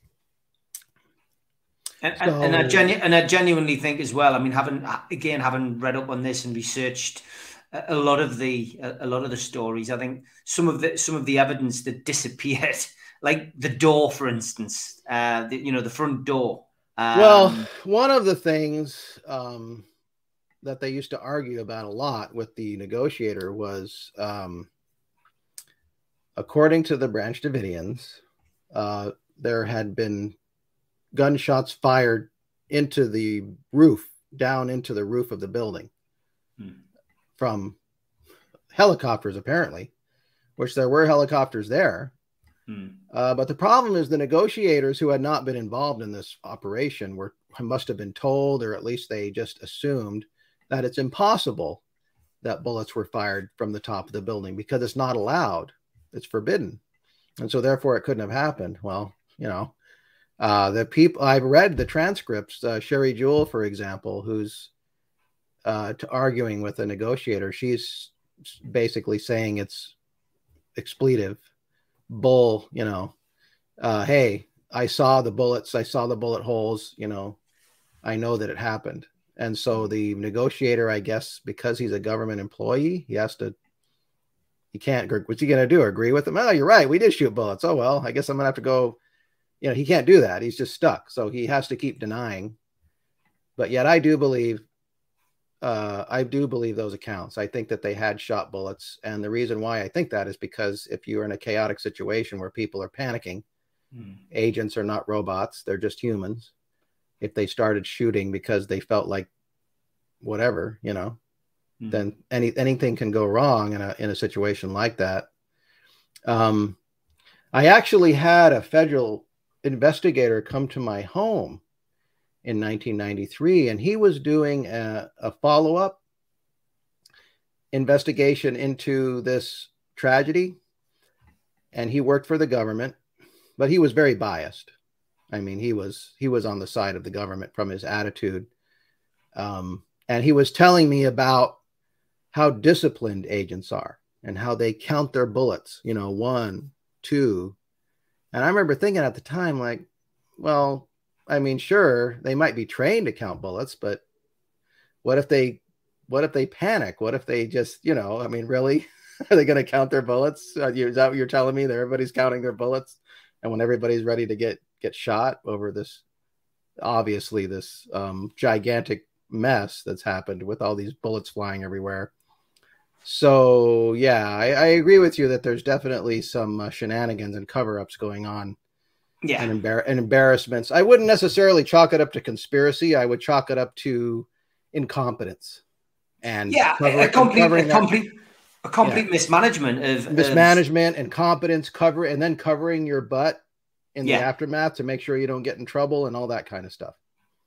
And I genuinely think as well, I mean, having read up on this and researched a lot of the stories, I think some of the evidence that disappeared, like the door, for instance, the front door, Well, one of the things that they used to argue about a lot with the negotiator was, according to the Branch Davidians, there had been gunshots fired into the roof, down into the roof of the building from helicopters, apparently, which there were helicopters there. But the problem is the negotiators who had not been involved in this operation must have been told, or at least they just assumed, that it's impossible that bullets were fired from the top of the building because it's not allowed. It's forbidden. And so therefore it couldn't have happened. Well, the people, I've read the transcripts, Sherry Jewell, for example, who's arguing with the negotiator, she's basically saying it's expletive bull, hey, I saw the bullets, I saw the bullet holes, I know that it happened. And so the negotiator, I guess, because he's a government employee, he can't, what's he going to do? Agree with him? Oh, you're right. We did shoot bullets. Oh, well, I guess I'm going to have to go, he can't do that. He's just stuck. So he has to keep denying. But yet I do believe those accounts. I think that they had shot bullets. And the reason why I think that is because if you're in a chaotic situation where people are panicking, agents are not robots. They're just humans. If they started shooting because they felt like whatever, then anything can go wrong in a situation like that. I actually had a federal investigator come to my home in 1993, and he was doing a follow-up investigation into this tragedy, and he worked for the government, but he was very biased. I mean, he was on the side of the government from his attitude, and he was telling me about how disciplined agents are and how they count their bullets, 1, 2. And I remember thinking at the time, like, well, I mean, sure, they might be trained to count bullets, but what if they panic? What if they just, I mean, really, are they going to count their bullets? Is that what you're telling me? That everybody's counting their bullets, and when everybody's ready to get shot over this, obviously this gigantic mess that's happened with all these bullets flying everywhere. So yeah, I agree with you that there's definitely some shenanigans and cover-ups going on. Yeah, and embarrassments. I wouldn't necessarily chalk it up to conspiracy. I would chalk it up to incompetence and a complete mismanagement of incompetence, and then covering your butt in the aftermath to make sure you don't get in trouble and all that kind of stuff.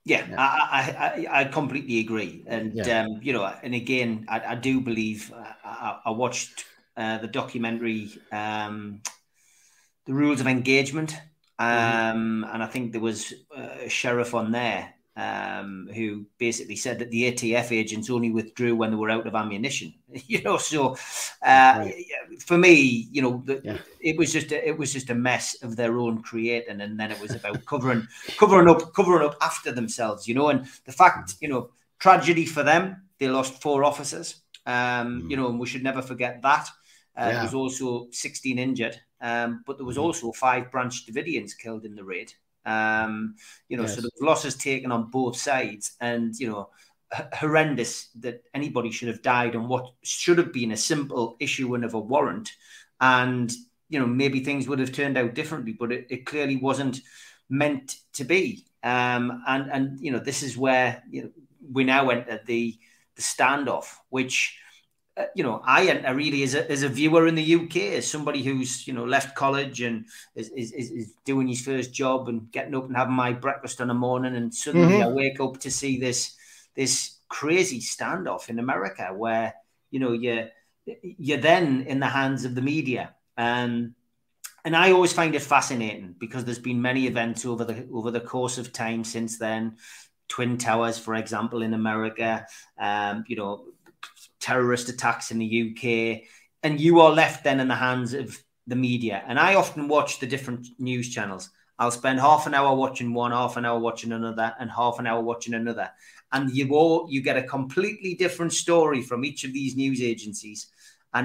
I completely agree. And, and again, I do believe I watched the documentary, The Rules of Engagement. And I think there was a sheriff on there who basically said that the ATF agents only withdrew when they were out of ammunition. So for me, it was just a mess of their own creating, and then it was about covering up after themselves. And the fact, tragedy for them, they lost 4 officers. And we should never forget that. There was also 16 injured. But there was also 5 Branch Davidians killed in the raid. So the losses taken on both sides, and horrendous that anybody should have died on what should have been a simple issuing of a warrant, and maybe things would have turned out differently, but it clearly wasn't meant to be. And this is where we now enter the standoff, which. I enter really as a viewer in the UK, as somebody who's left college and is doing his first job and getting up and having my breakfast in the morning, and suddenly I wake up to see this crazy standoff in America where you're then in the hands of the media, and I always find it fascinating because there's been many events over the course of time since then. Twin Towers, for example, in America, terrorist attacks in the UK, and you are left then in the hands of the media. And I often watch the different news channels. I'll spend half an hour watching one, half an hour watching another, and half an hour watching another. And you get a completely different story from each of these news agencies. And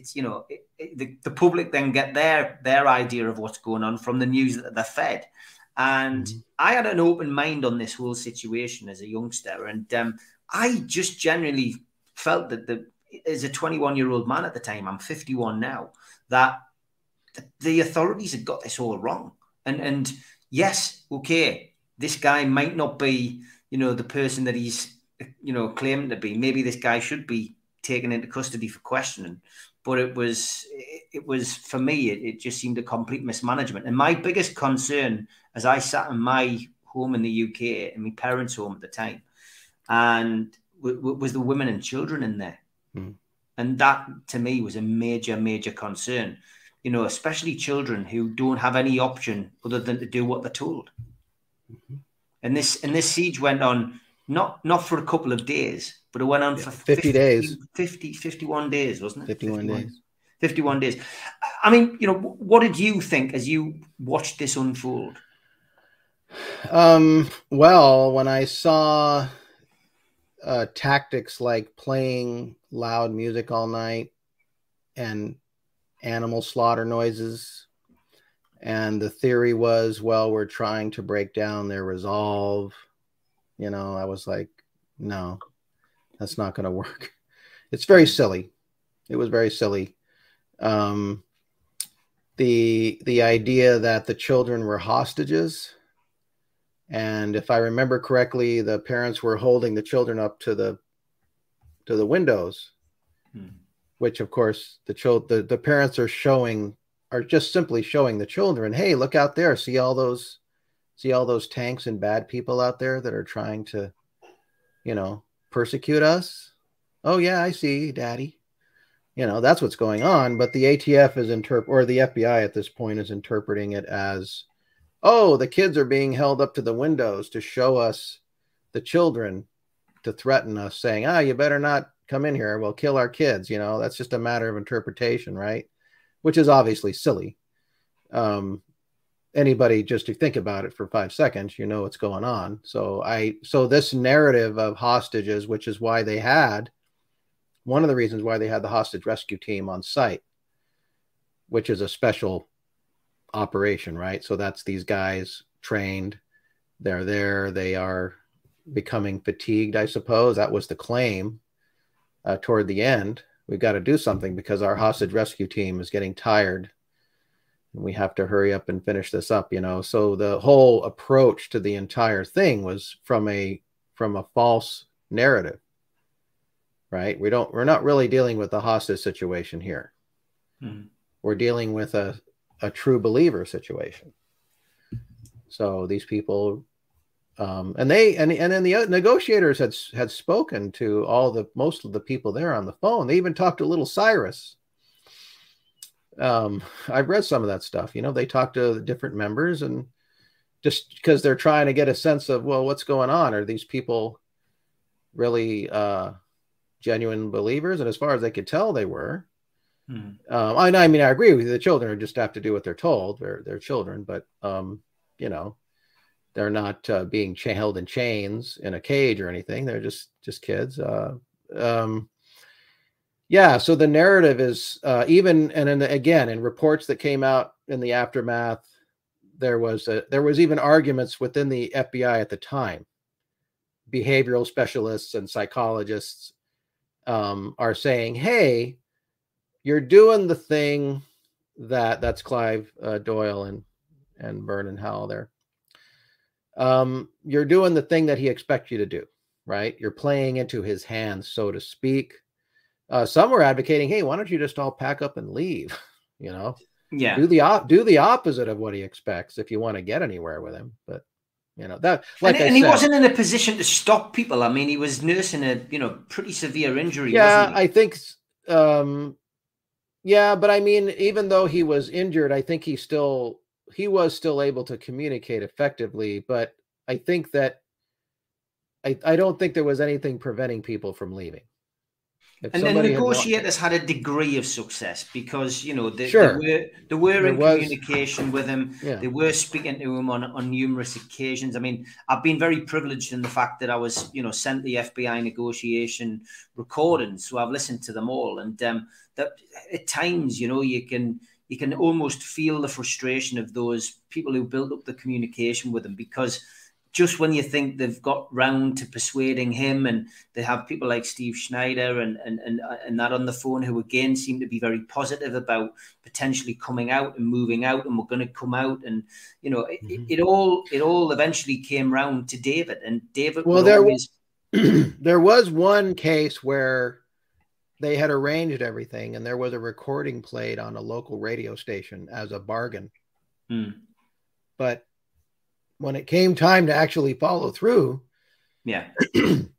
the public then get their idea of what's going on from the news that they're fed. And I had an open mind on this whole situation as a youngster. And I just generally felt that as a 21-year-old man at the time, I'm 51 now, that the authorities had got this all wrong. And yes, okay, this guy might not be, the person that he's, claiming to be. Maybe this guy should be taken into custody for questioning. But it was for me, it just seemed a complete mismanagement. And my biggest concern, as I sat in my home in the UK, in my parents' home at the time, and was the women and children in there. And that, to me, was a major, major concern, especially children who don't have any option other than to do what they're told. And this siege went on not for a couple of days, but it went on for 50 days. 51 days, wasn't it? 51 days. 51 days. I mean, what did you think as you watched this unfold? Well, when I saw tactics like playing loud music all night and animal slaughter noises, and the theory was, well, we're trying to break down their resolve, I was like, no, that's not going to work. It's very silly. It was very silly. The idea that the children were hostages, and if I remember correctly, the parents were holding the children up to the windows, which of course the parents are just simply showing the children, hey, look out there, see all those tanks and bad people out there that are trying to, persecute us. Oh yeah, I see, Daddy. That's what's going on. But the ATF or the FBI at this point is interpreting it as, oh, the kids are being held up to the windows to show us the children, to threaten us, saying, you better not come in here. We'll kill our kids. That's just a matter of interpretation, right? Which is obviously silly. Anybody just to think about it for 5 seconds, what's going on. So this narrative of hostages, which is why one of the reasons why they had the hostage rescue team on site, which is a special operation, right? So that's these guys trained. They're there. They are becoming fatigued, I suppose. That was the claim toward the end. We've got to do something because our hostage rescue team is getting tired. And we have to hurry up and finish this up, So the whole approach to the entire thing was from a false narrative, right? We're not really dealing with a hostage situation here. We're dealing with a true believer situation. So these people, and then the negotiators had spoken to most of the people there on the phone. They even talked to little Cyrus. I've read some of that stuff. They talk to the different members, and just because they're trying to get a sense of, well, what's going on? Are these people really genuine believers? And as far as they could tell, they were. I agree with you. The children just have to do what they're told. They're children, but they're not being held in chains in a cage or anything. They're just kids. Yeah, so the narrative is in reports that came out in the aftermath, there was even arguments within the FBI at the time. Behavioral specialists and psychologists are saying, "Hey, you're doing the thing that's Clive Doyle and Vernon Howell there. You're doing the thing that he expects you to do, right? You're playing into his hands, so to speak." Some were advocating, hey, why don't you just all pack up and leave? Yeah, do the opposite of what he expects if you want to get anywhere with him. But that, he wasn't in a position to stop people. I mean, he was nursing a pretty severe injury. Yeah, wasn't he? I think. Yeah, but I mean, even though he was injured, I think he was still able to communicate effectively. But I think that I don't think there was anything preventing people from leaving. And then the negotiators had a degree of success because, they were in communication with him. Yeah. They were speaking to him on numerous occasions. I mean, I've been very privileged in the fact that I was, sent the FBI negotiation recordings. So I've listened to them all. And that at times, you you can almost feel the frustration of those people who built up the communication with him, because just when you think they've got round to persuading him, and they have people like Steve Schneider and that on the phone, who again seem to be very positive about potentially coming out and moving out, and we're going to come out, and it all eventually came round to David, and David. Well, there was one case where they had arranged everything, and there was a recording played on a local radio station as a bargain. But when it came time to actually follow through, David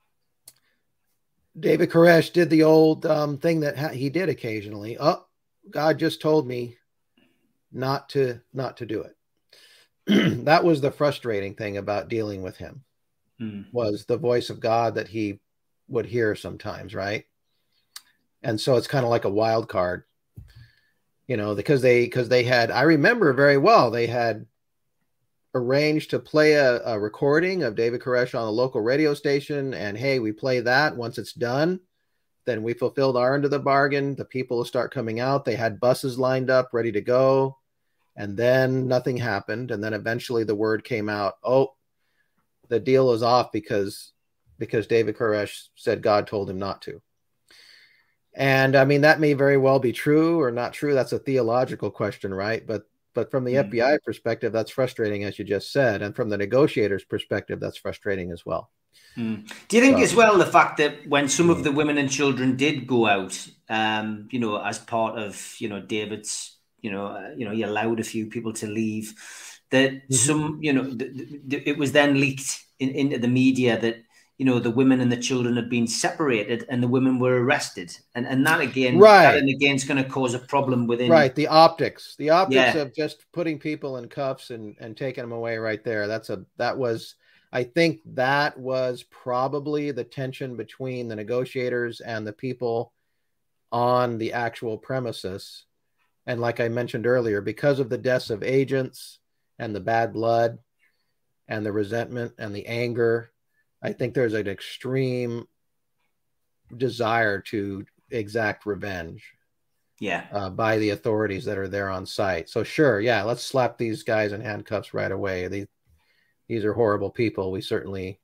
Koresh did the old thing that he did occasionally. Oh, God just told me not to do it. That was the frustrating thing about dealing with him, was the voice of God that he would hear sometimes, right? And so it's kind of like a wild card, because they had, I remember very well, they had arranged to play a recording of David Koresh on a local radio station, and hey, we play that. Once it's done, then we fulfilled our end of the bargain. The people will start coming out. They had buses lined up ready to go, and then nothing happened. And then eventually the word came out, oh, the deal is off because David Koresh said God told him not to. And I mean, that may very well be true or not true. That's a theological question, right? But from the FBI perspective, that's frustrating, as you just said. And from the negotiators' perspective, that's frustrating as well. Do you think as well the fact that when some of the women and children did go out, as part of, David's, he allowed a few people to leave, that some, it was then leaked into the media that, the women and the children had been separated and the women were arrested. And that again, is going to cause a problem within. Right. The optics of just putting people in cuffs and taking them away right there. I think that was probably the tension between the negotiators and the people on the actual premises. And like I mentioned earlier, because of the deaths of agents and the bad blood and the resentment and the anger, I think there's an extreme desire to exact revenge by the authorities that are there on site. So sure, let's slap these guys in handcuffs right away. These are horrible people. We certainly,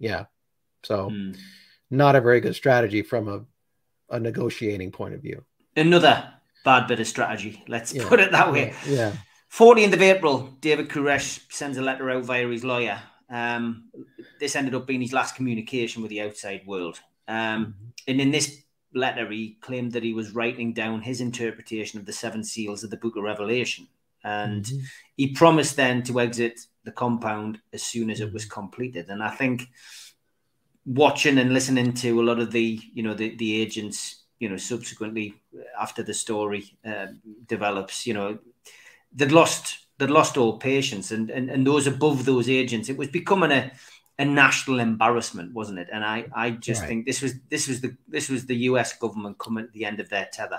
So not a very good strategy from a negotiating point of view. Another bad bit of strategy. Let's put it that way. 14th of April, David Koresh sends a letter out via his lawyer. This ended up being his last communication with the outside world. And in this letter, he claimed that he was writing down his interpretation of the 7 seals of the Book of Revelation. And he promised then to exit the compound as soon as it was completed. And I think watching and listening to a lot of the agents, subsequently after the story develops, they'd lost all patience, and those above those agents, it was becoming a national embarrassment, wasn't it? And I just think this was the US government coming at the end of their tether.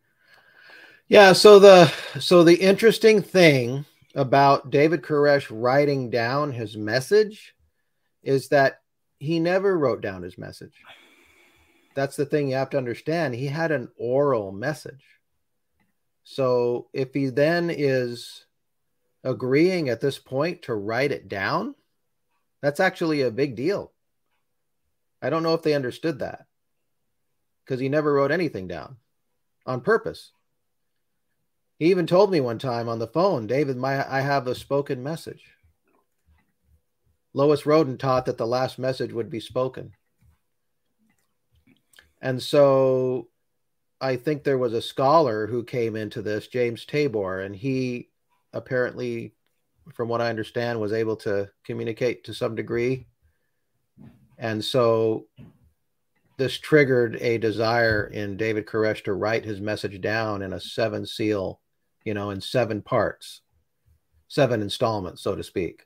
Yeah. So the interesting thing about David Koresh writing down his message is that he never wrote down his message. That's the thing you have to understand. He had an oral message. So if he then is agreeing at this point to write it down, that's actually a big deal. I don't know if they understood that, because he never wrote anything down on purpose. He even told me one time on the phone, David, I have a spoken message. Lois Roden taught that the last message would be spoken. And so I think there was a scholar who came into this, James Tabor, and he apparently, from what I understand, was able to communicate to some degree. And so this triggered a desire in David Koresh to write his message down in a 7 seal, in 7 parts, 7 installments, so to speak.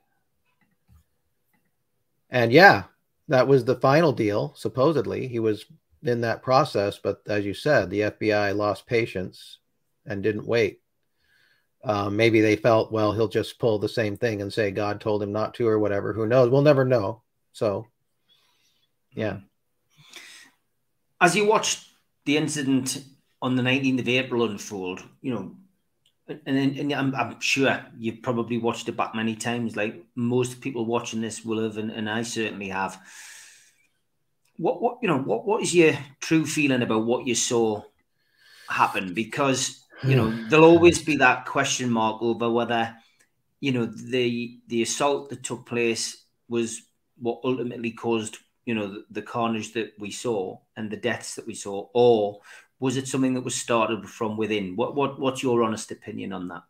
And that was the final deal. Supposedly he was in that process, but as you said, the FBI lost patience and didn't wait. Maybe they felt, well, he'll just pull the same thing and say God told him not to, or whatever. Who knows? We'll never know. So, as you watched the incident on the 19th of April unfold, And I'm sure you've probably watched it back many times, like most people watching this will have, and I certainly have. What is your true feeling about what you saw happen? Because there'll always be that question mark over whether the assault that took place was what ultimately caused the carnage that we saw and the deaths that we saw, or was it something that was started from within? What's your honest opinion on that?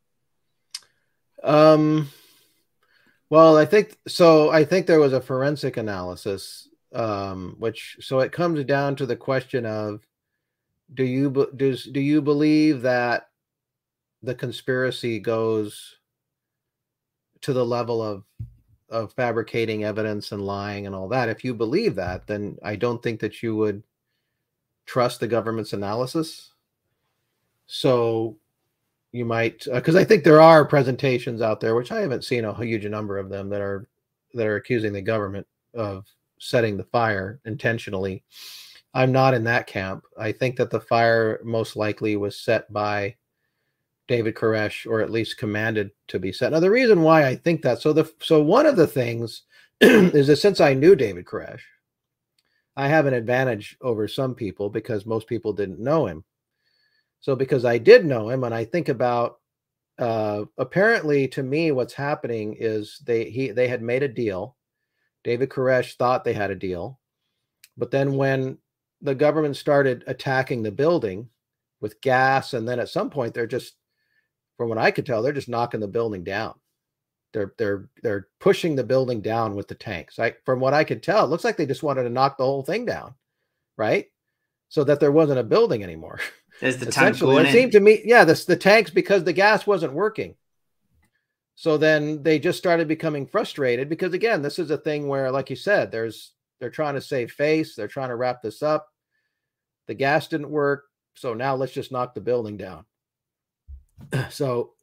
Well, I think so. I think there was a forensic analysis, so it comes down to the question of, do you believe that the conspiracy goes to the level of fabricating evidence and lying and all that? If you believe that, then I don't think that you would trust the government's analysis. So you might, because I think there are presentations out there, which I haven't seen a huge number of them, that are accusing the government of setting the fire intentionally. I'm not in that camp. I think that the fire most likely was set by David Koresh, or at least commanded to be set. Now, the reason why I think that, so one of the things is that since I knew David Koresh, I have an advantage over some people because most people didn't know him. So because I did know him, and I think about, apparently to me, what's happening is they had made a deal. David Koresh thought they had a deal. But then when the government started attacking the building with gas, and then at some point they're just, from what I could tell, they're just knocking the building down. They're pushing the building down with the tanks. From what I could tell, it looks like they just wanted to knock the whole thing down, right? So that there wasn't a building anymore. There's the tank going in. It seemed to me, yeah, the tanks, because the gas wasn't working. So then they just started becoming frustrated because, again, this is a thing where, like you said, they're trying to save face. They're trying to wrap this up. The gas didn't work. So now let's just knock the building down. So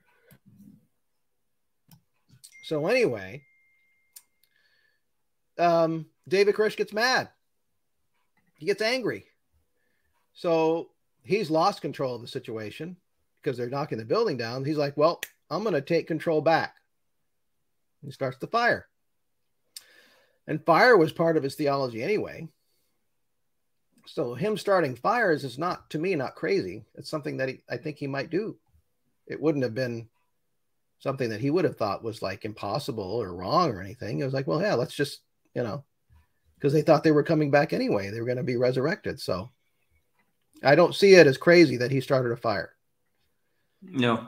anyway, David Koresh gets mad. He gets angry. So he's lost control of the situation because they're knocking the building down. He's like, well, I'm going to take control back. He starts the fire. And fire was part of his theology anyway. So him starting fires is not, to me, not crazy. It's something that I think he might do. It wouldn't have been something that he would have thought was like impossible or wrong or anything. It was like, well, yeah, let's just, because they thought they were coming back anyway. They were going to be resurrected. So I don't see it as crazy that he started a fire. No.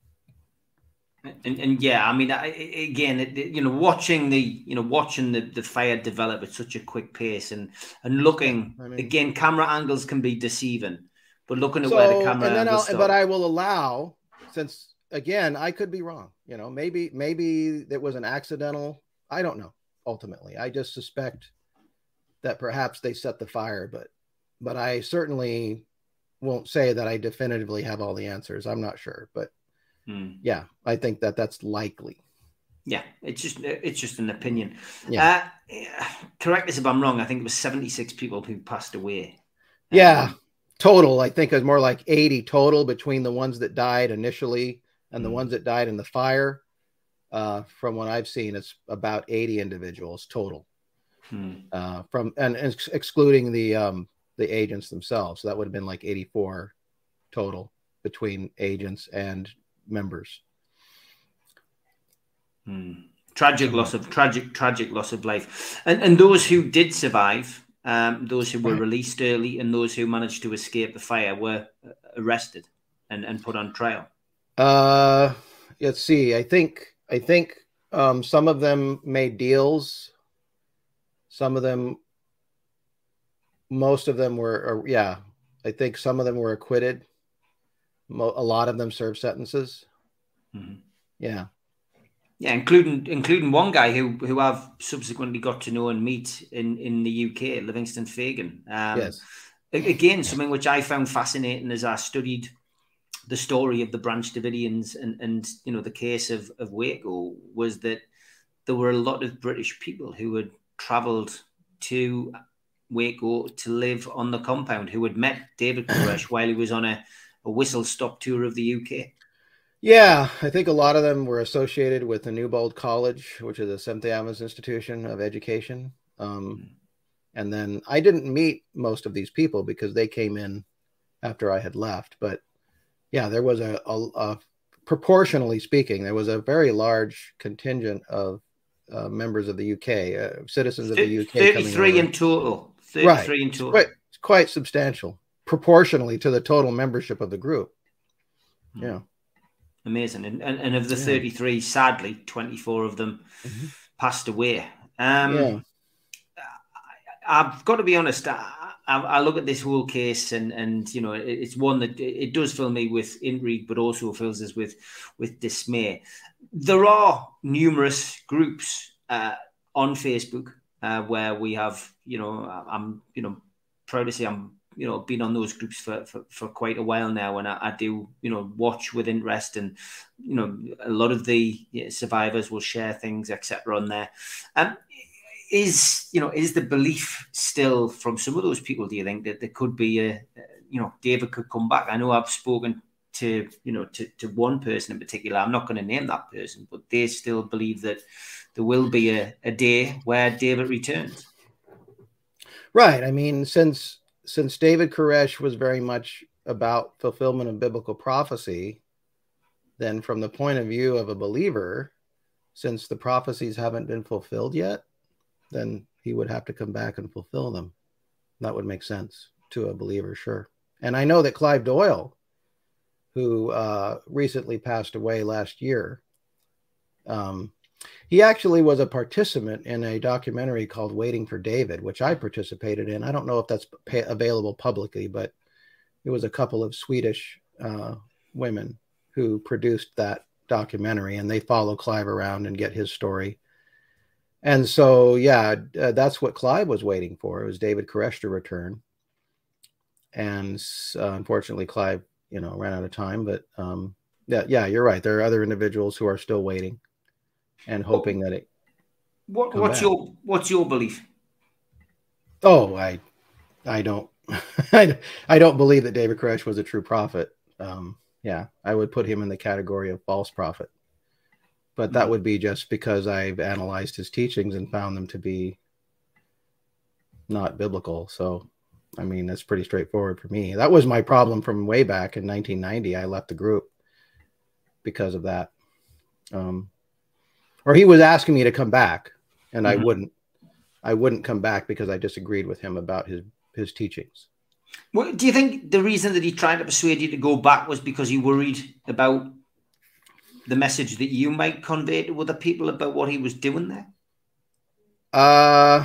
And yeah, I mean, again, watching the fire develop at such a quick pace and looking, again, camera angles can be deceiving, but looking at where the camera angles start. But I will allow, since again, I could be wrong, maybe it was an accidental. I don't know. Ultimately, I just suspect that perhaps they set the fire, but I certainly won't say that I definitively have all the answers. I'm not sure, but yeah, I think that that's likely. Yeah, it's just an opinion. Yeah. Correct us if I'm wrong. I think it was 76 people who passed away. Yeah, total. I think it was more like 80 total between the ones that died initially and the ones that died in the fire. From what I've seen, it's about 80 individuals total. Excluding the agents themselves. So that would have been like 84 total between agents and members. Tragic loss of life. And those who did survive, those who were released early and those who managed to escape the fire were arrested and put on trial. Let's see. I think some of them made deals. Most of them were, I think some of them were acquitted. A lot of them served sentences. Yeah. Yeah, including one guy who I've subsequently got to know and meet in the UK, Livingston Fagan. Yes. Again, something which I found fascinating as I studied the story of the Branch Davidians and the case of Waco was that there were a lot of British people who had travelled to Waco to live on the compound, who had met David Koresh while he was on a whistle-stop tour of the UK. Yeah, I think a lot of them were associated with the Newbold College, which is a Seventh Day Adventist institution of education. And then I didn't meet most of these people because they came in after I had left. But yeah, there was a proportionally speaking, there was a very large contingent of members of the UK, citizens of the UK. 33 in total. 33 right. in total. It's quite substantial proportionally to the total membership of the group. Yeah. Amazing. And of the 33, sadly, 24 of them passed away. I've got to be honest. I look at this whole case and you know, it's one that it does fill me with intrigue, but also fills us with dismay. There are numerous groups on Facebook where we have, you know, I'm, you know, proud to say I'm, you know, been on those groups for quite a while now, and I do, you know, watch with interest, and you know, a lot of the survivors will share things, etc. on there. Is the belief still from some of those people? Do you think that there could be David could come back? I know I've spoken to one person in particular. I'm not going to name that person, but they still believe that there will be a day where David returns. Right. I mean, since David Koresh was very much about fulfillment of biblical prophecy, then from the point of view of a believer, since the prophecies haven't been fulfilled yet, then he would have to come back and fulfill them. That would make sense to a believer, sure. And I know that Clive Doyle, who recently passed away last year, he actually was a participant in a documentary called Waiting for David, which I participated in. I don't know if that's available publicly, but it was a couple of Swedish women who produced that documentary, and they follow Clive around and get his story. And so, that's what Clive was waiting for. It was David Koresh to return. And unfortunately, Clive, ran out of time. But you're right. There are other individuals who are still waiting and hoping that it. What's your belief? Oh, I don't I don't believe that David Koresh was a true prophet. I would put him in the category of false prophet. But that would be just because I've analyzed his teachings and found them to be not biblical. So, I mean, that's pretty straightforward for me. That was my problem from way back in 1990. I left the group because of that. Or he was asking me to come back, and I wouldn't come back because I disagreed with him about his teachings. Well, do you think the reason that he tried to persuade you to go back was because he worried about the message that you might convey to other people about what he was doing there? I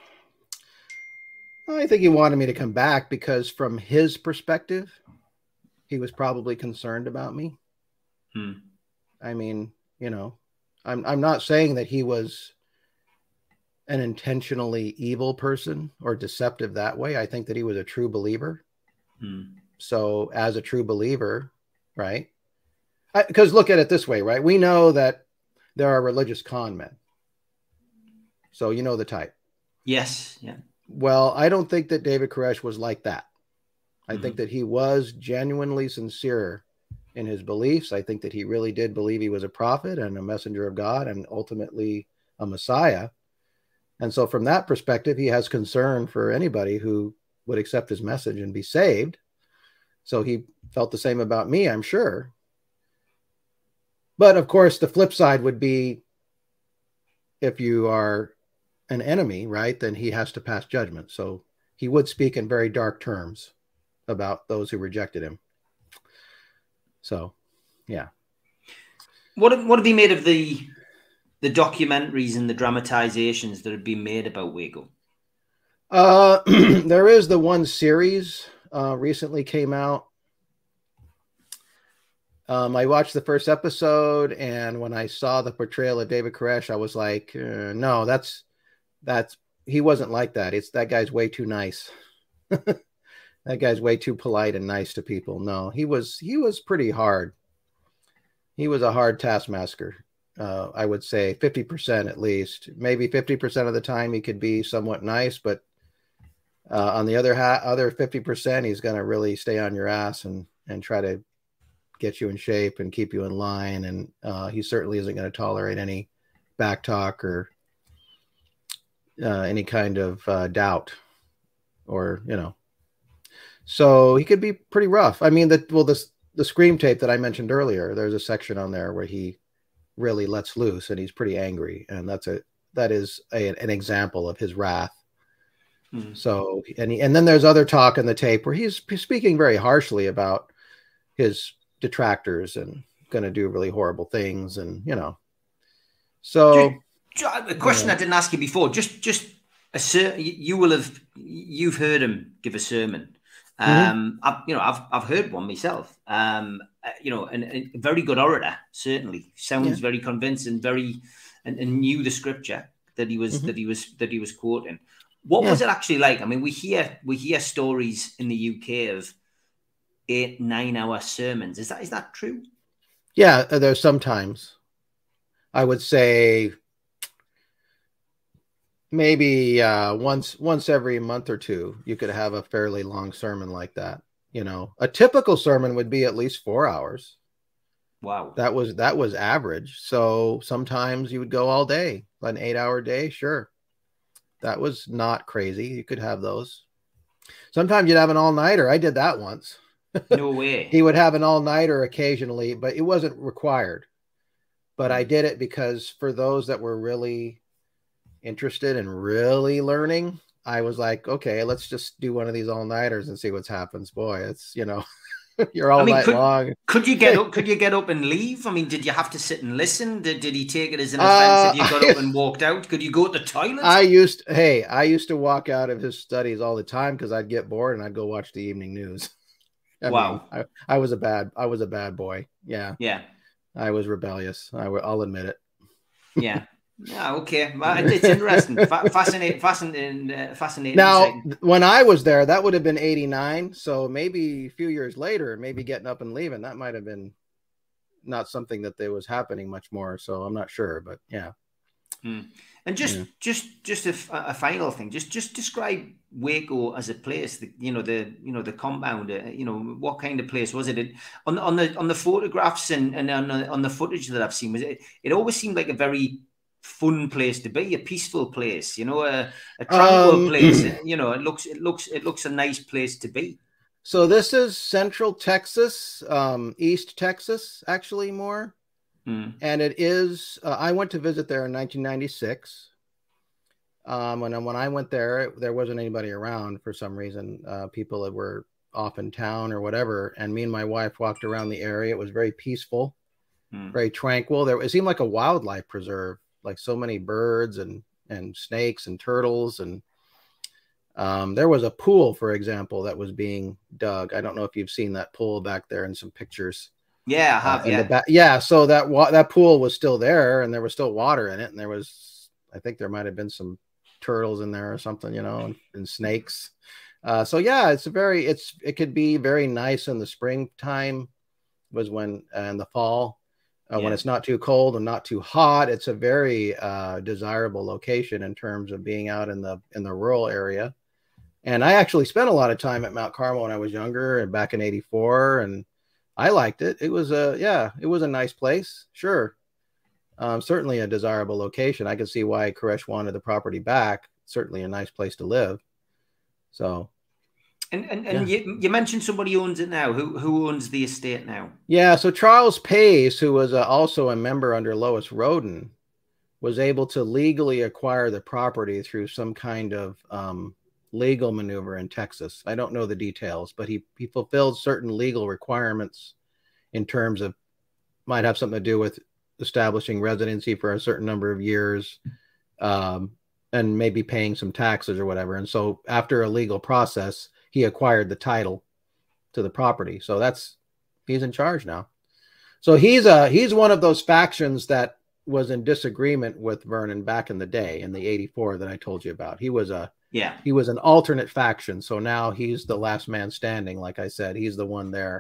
think he wanted me to come back because from his perspective, he was probably concerned about me. I mean, I'm not saying that he was an intentionally evil person or deceptive that way. I think that he was a true believer. So as a true believer, right? Because look at it this way, right? We know that there are religious con men. So you know the type. Yes. Yeah. Well, I don't think that David Koresh was like that. I think that he was genuinely sincere in his beliefs. I think that he really did believe he was a prophet and a messenger of God and ultimately a Messiah. And so from that perspective, he has concern for anybody who would accept his message and be saved. So he felt the same about me, I'm sure. But of course, the flip side would be if you are an enemy, right, then he has to pass judgment. So he would speak in very dark terms about those who rejected him. So, yeah. What have you made of the documentaries and the dramatizations that have been made about Waco? There is the one series recently came out. I watched the first episode, and when I saw the portrayal of David Koresh, I was like, no, that's he wasn't like that. That guy's way too nice. That guy's way too polite and nice to people. No, he was pretty hard. He was a hard taskmaster. I would say 50% at least, maybe 50% of the time he could be somewhat nice, but On the other 50%, he's going to really stay on your ass and try to get you in shape and keep you in line. And he certainly isn't going to tolerate any back talk or any kind of doubt, or, you know. So he could be pretty rough. I mean, the Scream tape that I mentioned earlier, there's a section on there where he really lets loose and he's pretty angry. And that is an example of his wrath. Mm-hmm. So, and then there's other talk in the tape where he's speaking very harshly about his detractors and going to do really horrible things. And, you know, so a question I didn't ask you before, you've heard him give a sermon. I've heard one myself. And a very good orator, certainly sounds very convincing, and knew the scripture that he was quoting. What was it actually like? I mean, we hear stories in the UK of 8-9 hour sermons. Is that true? Yeah, there's sometimes. I would say maybe once every month or two, you could have a fairly long sermon like that. You know, a typical sermon would be at least 4 hours. Wow. That was average. So sometimes you would go all day, an 8-hour day. Sure. That was not crazy. You could have those. Sometimes you'd have an all-nighter. I did that once. No way. He would have an all-nighter occasionally, but it wasn't required. But I did it because for those that were really interested in really learning, I was like, okay, let's just do one of these all-nighters and see what happens. Boy, it's, you know, you're all night long. Could you get up and leave? I mean, did you have to sit and listen? Did he take it as an offense if you got up and walked out? Could you go to the toilet? I used to walk out of his studies all the time because I'd get bored and I'd go watch the evening news. Wow. I was a bad boy. Yeah. Yeah. I was rebellious. I'll admit it. Yeah. Yeah. Okay. It's interesting. Fascinating. Now, when I was there, that would have been 89. So maybe a few years later, maybe getting up and leaving, that might have been not something that there was happening much more. So I'm not sure, but yeah. And just a final thing, just describe Waco as a place. The compound. What kind of place was it? On the photographs and on the footage that I've seen, it always seemed like a very fun place to be, a peaceful place. A tranquil place. It looks a nice place to be. So this is Central Texas, East Texas, actually more. And it is, I went to visit there in 1996. When I went there wasn't anybody around for some reason. People that were off in town or whatever. And me and my wife walked around the area. It was very peaceful, very tranquil. It seemed like a wildlife preserve, like so many birds and snakes and turtles. And there was a pool, for example, that was being dug. I don't know if you've seen that pool back there in some pictures. Yeah, I have. So that pool was still there, and there was still water in it, and I think there might have been some turtles in there or something, and snakes. It could be very nice in the springtime, was when, in the fall, when it's not too cold and not too hot. It's a very desirable location in terms of being out in the rural area. And I actually spent a lot of time at Mount Carmel when I was younger and back in '84, and I liked it. It was a nice place. Sure. Certainly a desirable location. I can see why Koresh wanted the property back. Certainly a nice place to live. So. And you mentioned somebody owns it now. Who owns the estate now? Yeah. So Charles Pace, who was also a member under Lois Roden, was able to legally acquire the property through some kind of, legal maneuver in Texas. I don't know the details, but he fulfilled certain legal requirements in terms of, might have something to do with establishing residency for a certain number of years, and maybe paying some taxes or whatever. And so after a legal process, he acquired the title to the property. So he's in charge now. So he's one of those factions that was in disagreement with Vernon back in the day, in the '84 that I told you about. He was an alternate faction. So now he's the last man standing. Like I said, he's the one there.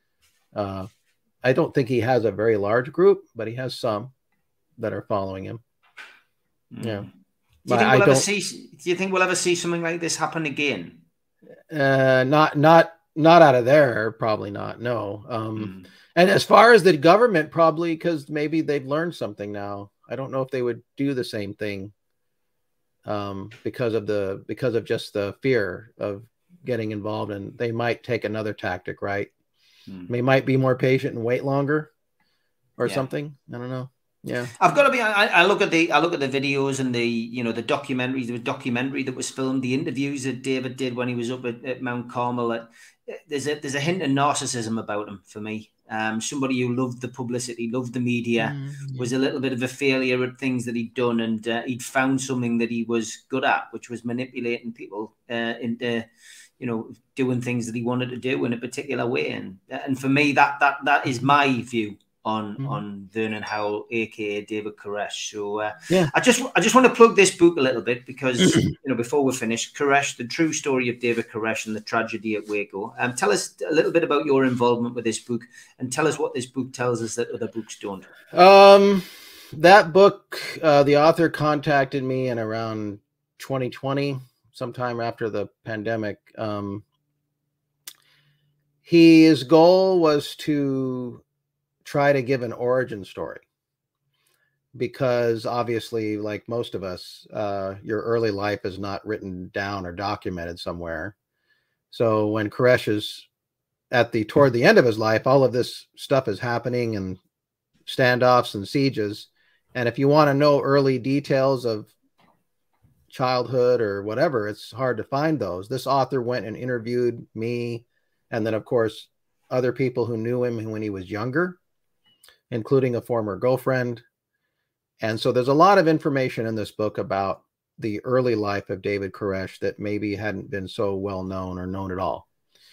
I don't think he has a very large group, but he has some that are following him. Yeah. Do you think we'll ever see? Do you think we'll ever see something like this happen again? Not out of there. Probably not. No. And as far as the government, probably because maybe they've learned something now. I don't know if they would do the same thing because of just the fear of getting involved, and they might take another tactic, right? They might be more patient and wait longer or something. I don't know. Yeah, I've got to be. I look at the videos and the documentaries. There was a documentary that was filmed, the interviews that David did when he was up at Mount Carmel. There's a hint of narcissism about him for me. Somebody who loved the publicity, loved the media, was a little bit of a failure at things that he'd done, and he'd found something that he was good at, which was manipulating people into, doing things that he wanted to do in a particular way. And for me, that is my view on Vernon Howell, aka David Koresh. So I just want to plug this book a little bit because before we finish, Koresh, the true story of David Koresh and the tragedy at Waco. Tell us a little bit about your involvement with this book, and tell us what this book tells us that other books don't. That book, the author contacted me in around 2020, sometime after the pandemic. His goal was to try to give an origin story, because obviously, like most of us, your early life is not written down or documented somewhere. So when Koresh is toward the end of his life, all of this stuff is happening, and standoffs and sieges. And if you want to know early details of childhood or whatever, it's hard to find those. This author went and interviewed me, and then of course other people who knew him when he was younger, including a former girlfriend. And so there's a lot of information in this book about the early life of David Koresh that maybe hadn't been so well known or known at all.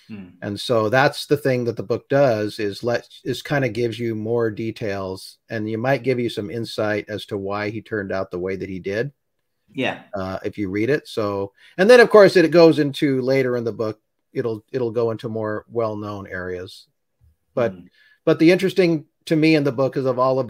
And so that's the thing that the book does, is kind of gives you more details, and you might give you some insight as to why he turned out the way that he did. Yeah. If you read it. So, and then of course it goes into later in the book, it'll go into more well-known areas. But the interesting to me in the book is of all of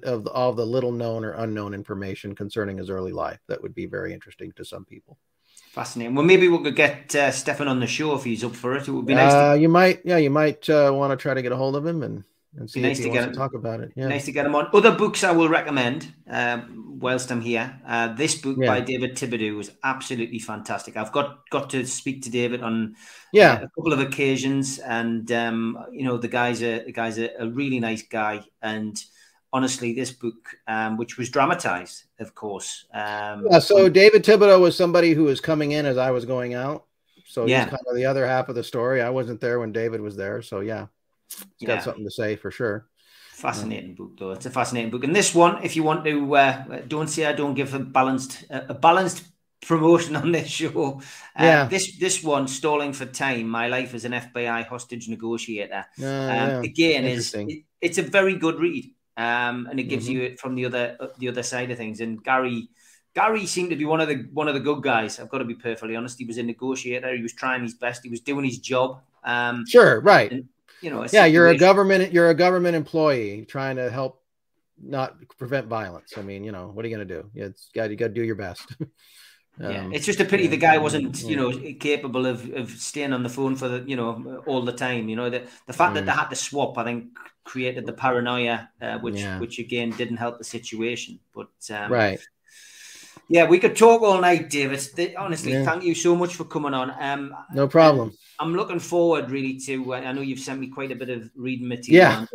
the little known or unknown information concerning his early life that would be very interesting to some people. Fascinating. Well, maybe we could get Stefan on the show if he's up for it. It would be nice. You might want to try to get a hold of him and see if he wants to talk about it. Yeah. Nice to get him on. Other books I will recommend whilst I'm here. This book by David Thibodeau was absolutely fantastic. I've got to speak to David on a couple of occasions, and the guy's a really nice guy. And honestly, this book, which was dramatized, of course. So David Thibodeau was somebody who was coming in as I was going out. So he's kind of the other half of the story. I wasn't there when David was there. So he's got something to say for sure. Fascinating book, though. It's a fascinating book. And this one, if you want to, don't say I don't give a balanced promotion on this show. This one, Stalling for Time, My Life as an FBI Hostage Negotiator. Again, it's a very good read. And it gives you it from the other side of things. And Gary seemed to be one of the good guys. I've got to be perfectly honest. He was a negotiator. He was trying his best. He was doing his job. Sure, right. And, you're a government employee trying to help not prevent violence. I mean, what are you going to do? You got to do your best. It's just a pity the guy wasn't, capable of staying on the phone for all the time. The fact that they had to swap, I think, created the paranoia, which again didn't help the situation. But right. Yeah, we could talk all night, David. Honestly, thank you so much for coming on. No problem. I'm looking forward really to. I know you've sent me quite a bit of reading material. Yeah,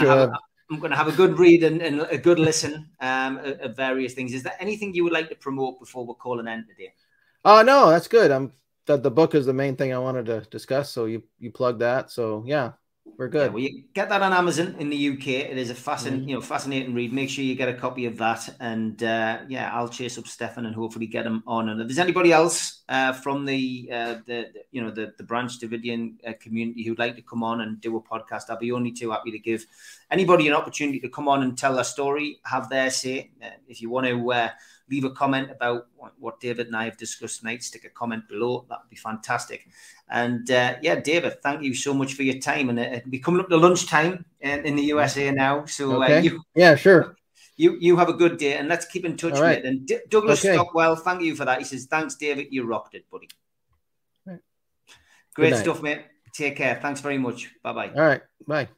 I'm going to have a good read and a good listen of various things. Is there anything you would like to promote before we call an end today? No, that's good. The book is the main thing I wanted to discuss. So you plug that. So we're good. Yeah, well, you get that on Amazon in the UK. It is a fascinating read. Make sure you get a copy of that. And I'll chase up Stefan and hopefully get him on. And if there's anybody else from the Branch Davidian community who'd like to come on and do a podcast, I'll be only too happy to give anybody an opportunity to come on and tell their story, have their say. If you want to leave a comment about what David and I have discussed tonight, stick a comment below. That would be fantastic. And David, thank you so much for your time. And it'll be coming up to lunchtime in the USA now. So sure. You have a good day, and let's keep in touch, All right. mate. And Douglas Stockwell, thank you for that. He says, thanks, David. You rocked it, buddy. Right. Great stuff, mate. Take care. Thanks very much. Bye-bye. All right. Bye.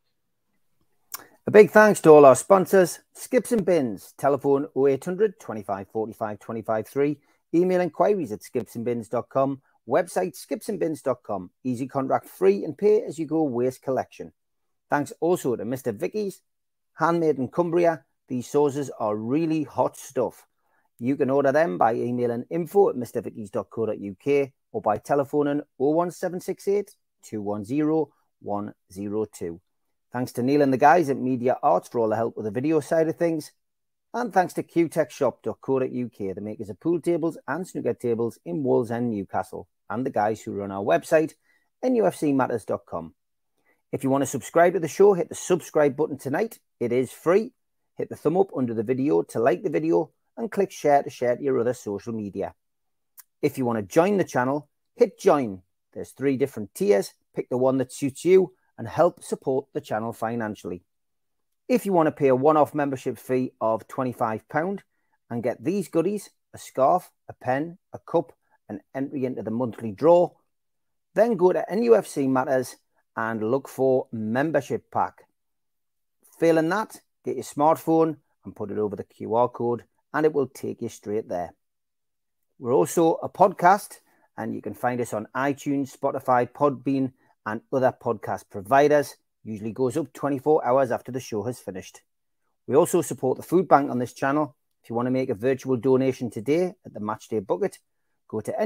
A big thanks to all our sponsors. Skips and Bins. Telephone 0800 25 45 25 3. Email inquiries at skipsandbins.com. Website skipsandbins.com. Easy contract free and pay as you go waste collection. Thanks also to Mr. Vicky's, handmade in Cumbria. These sauces are really hot stuff. You can order them by emailing info@mrvickys.co.uk or by telephoning 01768 210 102. Thanks to Neil and the guys at Media Arts for all the help with the video side of things. And thanks to qtechshop.co.uk, the makers of pool tables and snooker tables in Wallsend, Newcastle, and the guys who run our website, nufcmatters.com. If you want to subscribe to the show, hit the subscribe button tonight. It is free. Hit the thumb up under the video to like the video and click share to your other social media. If you want to join the channel, hit join. There's 3 different tiers. Pick the one that suits you and help support the channel financially. If you want to pay a one-off membership fee of £25 and get these goodies, a scarf, a pen, a cup, and entry into the monthly draw, then go to NUFC Matters and look for membership pack. Failing that, get your smartphone and put it over the QR code and it will take you straight there. We're also a podcast and you can find us on iTunes, Spotify, Podbean and other podcast providers. Usually goes up 24 hours after the show has finished. We also support the food bank on this channel. If you want to make a virtual donation today at the Matchday Bucket, go to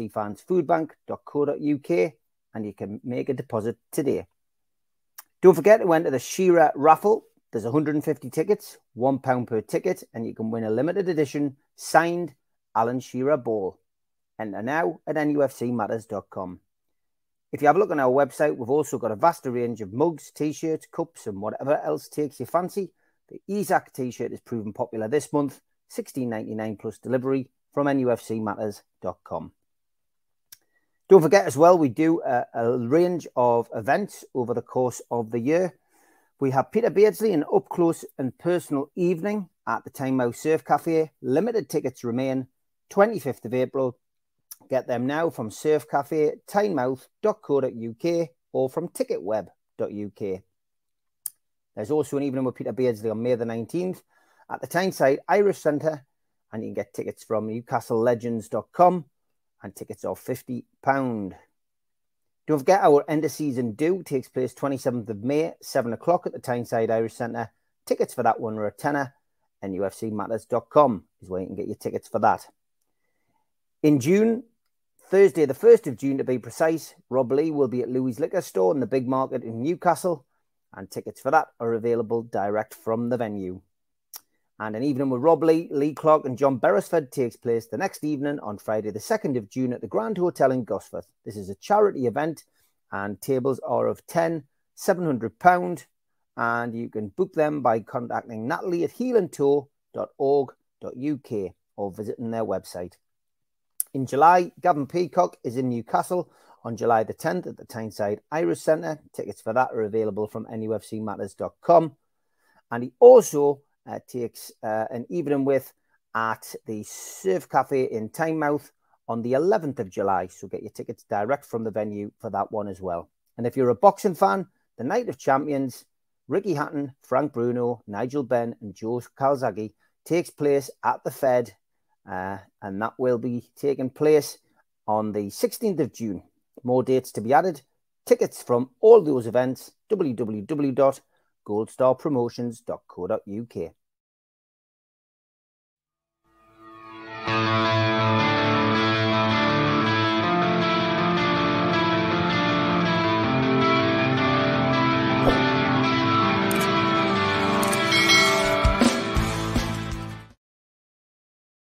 nufcfansfoodbank.co.uk and you can make a deposit today. Don't forget to enter the Shearer raffle. There's 150 tickets, £1 per ticket, and you can win a limited edition signed Alan Shearer ball. Enter now at nufcmatters.com. If you have a look on our website, we've also got a vast range of mugs, t-shirts, cups, and whatever else takes your fancy. The Isaac t-shirt is proven popular this month, $16.99 plus delivery from nufcmatters.com. Don't forget as well, we do a range of events over the course of the year. We have Peter Beardsley, an up-close and personal evening at the Tynemouth Surf Cafe. Limited tickets remain, 25th of April. Get them now from Surf Cafe, tynemouth.co.uk or from ticketweb.uk. There's also an evening with Peter Beardsley on May the 19th at the Tyneside Irish Centre, and you can get tickets from newcastlelegends.com, and tickets are £50. Don't forget our end of season do takes place 27th of May, 7 o'clock at the Tyneside Irish Centre. Tickets for that one are a tenner, and nufcmatters.com is where you can get your tickets for that. In June, Thursday the 1st of June to be precise, Rob Lee will be at Louis Liquor Store in the Big Market in Newcastle, and tickets for that are available direct from the venue. And an evening with Rob Lee, Lee Clark and John Beresford takes place the next evening on Friday the 2nd of June at the Grand Hotel in Gosforth. This is a charity event and tables are of £10, £700, and you can book them by contacting Natalie at heelandtour.org.uk or visiting their website. In July, Gavin Peacock is in Newcastle on July the 10th at the Tyneside Irish Centre. Tickets for that are available from nufcmatters.com. And he also takes an evening with at the Surf Cafe in Tynemouth on the 11th of July. So get your tickets direct from the venue for that one as well. And if you're a boxing fan, the Night of Champions, Ricky Hatton, Frank Bruno, Nigel Benn and Joe Calzaghe takes place at the Fed. And that will be taking place on the 16th of June. More dates to be added. Tickets from all those events, www.goldstarpromotions.co.uk.